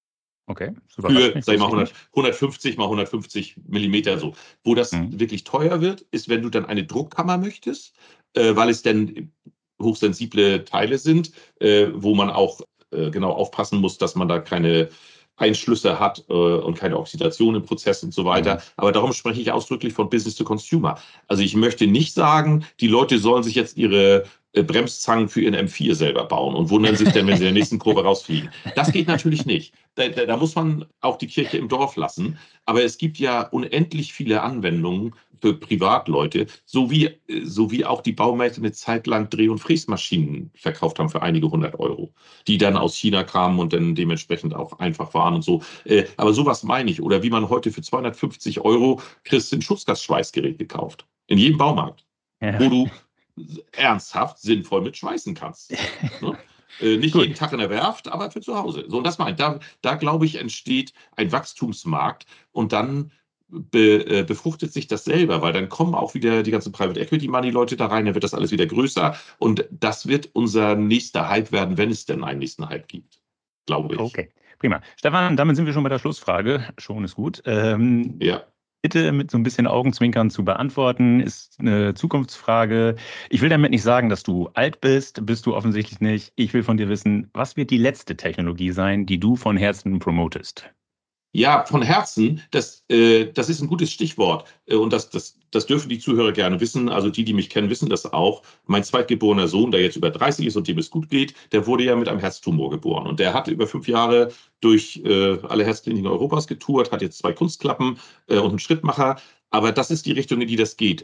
Okay,
super. Für, sag ich mal, hundert, hundertfünfzig mal hundertfünfzig Millimeter so. Wo das mhm. wirklich teuer wird, ist, wenn du dann eine Druckkammer möchtest, äh, weil es dann hochsensible Teile sind, äh, wo man auch äh, genau aufpassen muss, dass man da keine Einschlüsse hat äh, und keine Oxidation im Prozess und so weiter.
Mhm.
Aber darum spreche ich ausdrücklich von Business to Consumer. Also ich möchte nicht sagen, die Leute sollen sich jetzt ihre äh, Bremszangen für ihren M vier selber bauen und wundern sich dann, wenn sie in der nächsten Kurve rausfliegen. Das geht natürlich nicht. Da, da, da muss man auch die Kirche im Dorf lassen. Aber es gibt ja unendlich viele Anwendungen für Privatleute, sowie, sowie auch die Baumärkte eine Zeit lang Dreh- und Fräsmaschinen verkauft haben für einige hundert Euro, die dann aus China kamen und dann dementsprechend auch einfach waren und so. Äh, aber sowas meine ich. Oder wie man heute für zweihundertfünfzig Euro kriegst du ein Schutzgasschweißgerät gekauft. In jedem Baumarkt.
Ja.
Wo du ernsthaft sinnvoll mit schweißen kannst. Ne? Äh, nicht
Gut.
jeden Tag in der Werft, aber für zu Hause. So, und das meine ich. Da, da glaube ich, entsteht ein Wachstumsmarkt und dann be, äh, befruchtet sich das selber, weil dann kommen auch wieder die ganzen Private Equity Money Leute da rein, dann wird das alles wieder größer und das wird unser nächster Hype werden, wenn es denn einen nächsten Hype gibt, glaube ich.
Okay, prima. Stefan, damit sind wir schon bei der Schlussfrage. Schon ist gut. Ähm,
Ja.
Bitte mit so ein bisschen Augenzwinkern zu beantworten, ist eine Zukunftsfrage. Ich will damit nicht sagen, dass du alt bist, bist du offensichtlich nicht. Ich will von dir wissen, was wird die letzte Technologie sein, die du von Herzen promotest?
Ja, von Herzen, das, äh, das ist ein gutes Stichwort. Äh, und das, das, das dürfen die Zuhörer gerne wissen. Also die, die mich kennen, wissen das auch. Mein zweitgeborener Sohn, der jetzt über dreißig ist und dem es gut geht, der wurde ja mit einem Herztumor geboren. Und der hat über fünf Jahre durch äh, alle Herzkliniken Europas getourt, hat jetzt zwei Kunstklappen äh, und einen Schrittmacher. Aber das ist die Richtung, in die das geht.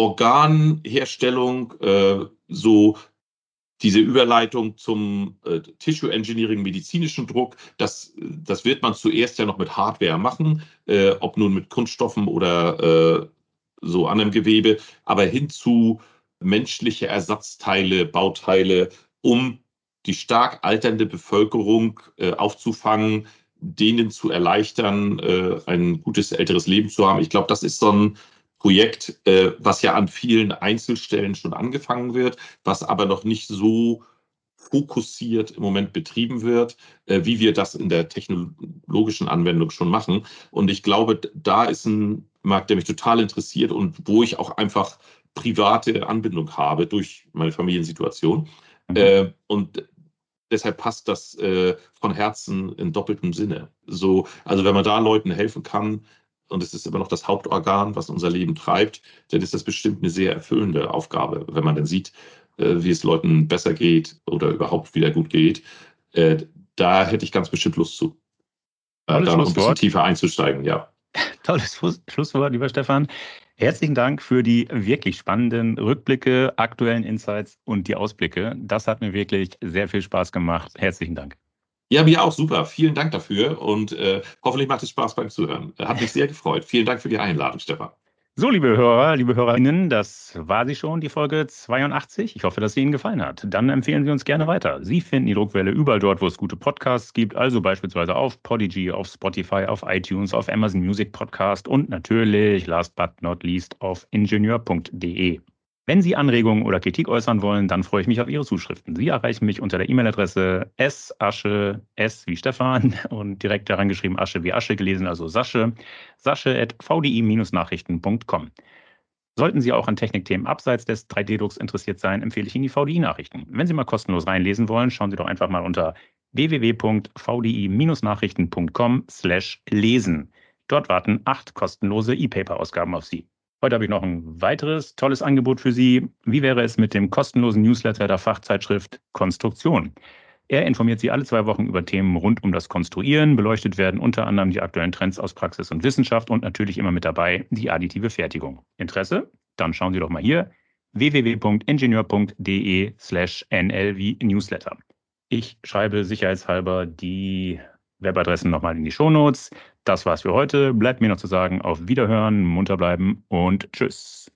Organherstellung, äh, so diese Überleitung zum äh, Tissue Engineering, medizinischen Druck, das, das wird man zuerst ja noch mit Hardware machen, äh, ob nun mit Kunststoffen oder äh, so anderem Gewebe, aber hin zu menschliche Ersatzteile, Bauteile, um die stark alternde Bevölkerung äh, aufzufangen, denen zu erleichtern, äh, ein gutes älteres Leben zu haben. Ich glaube, das ist so ein Projekt, äh, was ja an vielen Einzelstellen schon angefangen wird, was aber noch nicht so fokussiert im Moment betrieben wird, äh, wie wir das in der technologischen Anwendung schon machen. Und ich glaube, da ist ein Markt, der mich total interessiert und wo ich auch einfach private Anbindung habe durch meine Familiensituation. Mhm. Äh, und deshalb passt das äh, von Herzen in doppeltem Sinne. So, also wenn man da Leuten helfen kann, und es ist immer noch das Hauptorgan, was unser Leben treibt, dann ist das bestimmt eine sehr erfüllende Aufgabe, wenn man dann sieht, äh, wie es Leuten besser geht oder überhaupt wieder gut geht. Äh, da hätte ich ganz bestimmt Lust zu, äh, da noch ein bisschen tiefer einzusteigen, ja.
Tolles Schlusswort, lieber Stefan. Herzlichen Dank für die wirklich spannenden Rückblicke, aktuellen Insights und die Ausblicke. Das hat mir wirklich sehr viel Spaß gemacht. Herzlichen Dank.
Ja, mir auch super. Vielen Dank dafür und äh, hoffentlich macht es Spaß beim Zuhören. Hat mich sehr gefreut. Vielen Dank für die Einladung, Stefan.
So, liebe Hörer, liebe Hörerinnen, das war sie schon, die Folge zweiundachtzig. Ich hoffe, dass sie Ihnen gefallen hat. Dann empfehlen Sie uns gerne weiter. Sie finden die Druckwelle überall dort, wo es gute Podcasts gibt, also beispielsweise auf Podigy, auf Spotify, auf iTunes, auf Amazon Music Podcast und natürlich, last but not least, auf ingenieur punkt de. Wenn Sie Anregungen oder Kritik äußern wollen, dann freue ich mich auf Ihre Zuschriften. Sie erreichen mich unter der E-Mail-Adresse sasche, S wie Stefan und direkt daran geschrieben Asche wie Asche gelesen, also Sasche, sasche at v d i Nachrichten punkt com. Sollten Sie auch an Technikthemen abseits des drei D Drucks interessiert sein, empfehle ich Ihnen die V D I-Nachrichten. Wenn Sie mal kostenlos reinlesen wollen, schauen Sie doch einfach mal unter w w w punkt v d i Nachrichten punkt com slash lesen. Dort warten acht kostenlose E-Paper-Ausgaben auf Sie. Heute habe ich noch ein weiteres tolles Angebot für Sie. Wie wäre es mit dem kostenlosen Newsletter der Fachzeitschrift Konstruktion? Er informiert Sie alle zwei Wochen über Themen rund um das Konstruieren. Beleuchtet werden unter anderem die aktuellen Trends aus Praxis und Wissenschaft und natürlich immer mit dabei die additive Fertigung. Interesse? Dann schauen Sie doch mal hier w w w punkt ingenieur punkt de slash n l wie Newsletter. Ich schreibe sicherheitshalber die Webadressen nochmal in die Shownotes. Das war's für heute. Bleibt mir noch zu sagen, auf Wiederhören, munter bleiben und tschüss.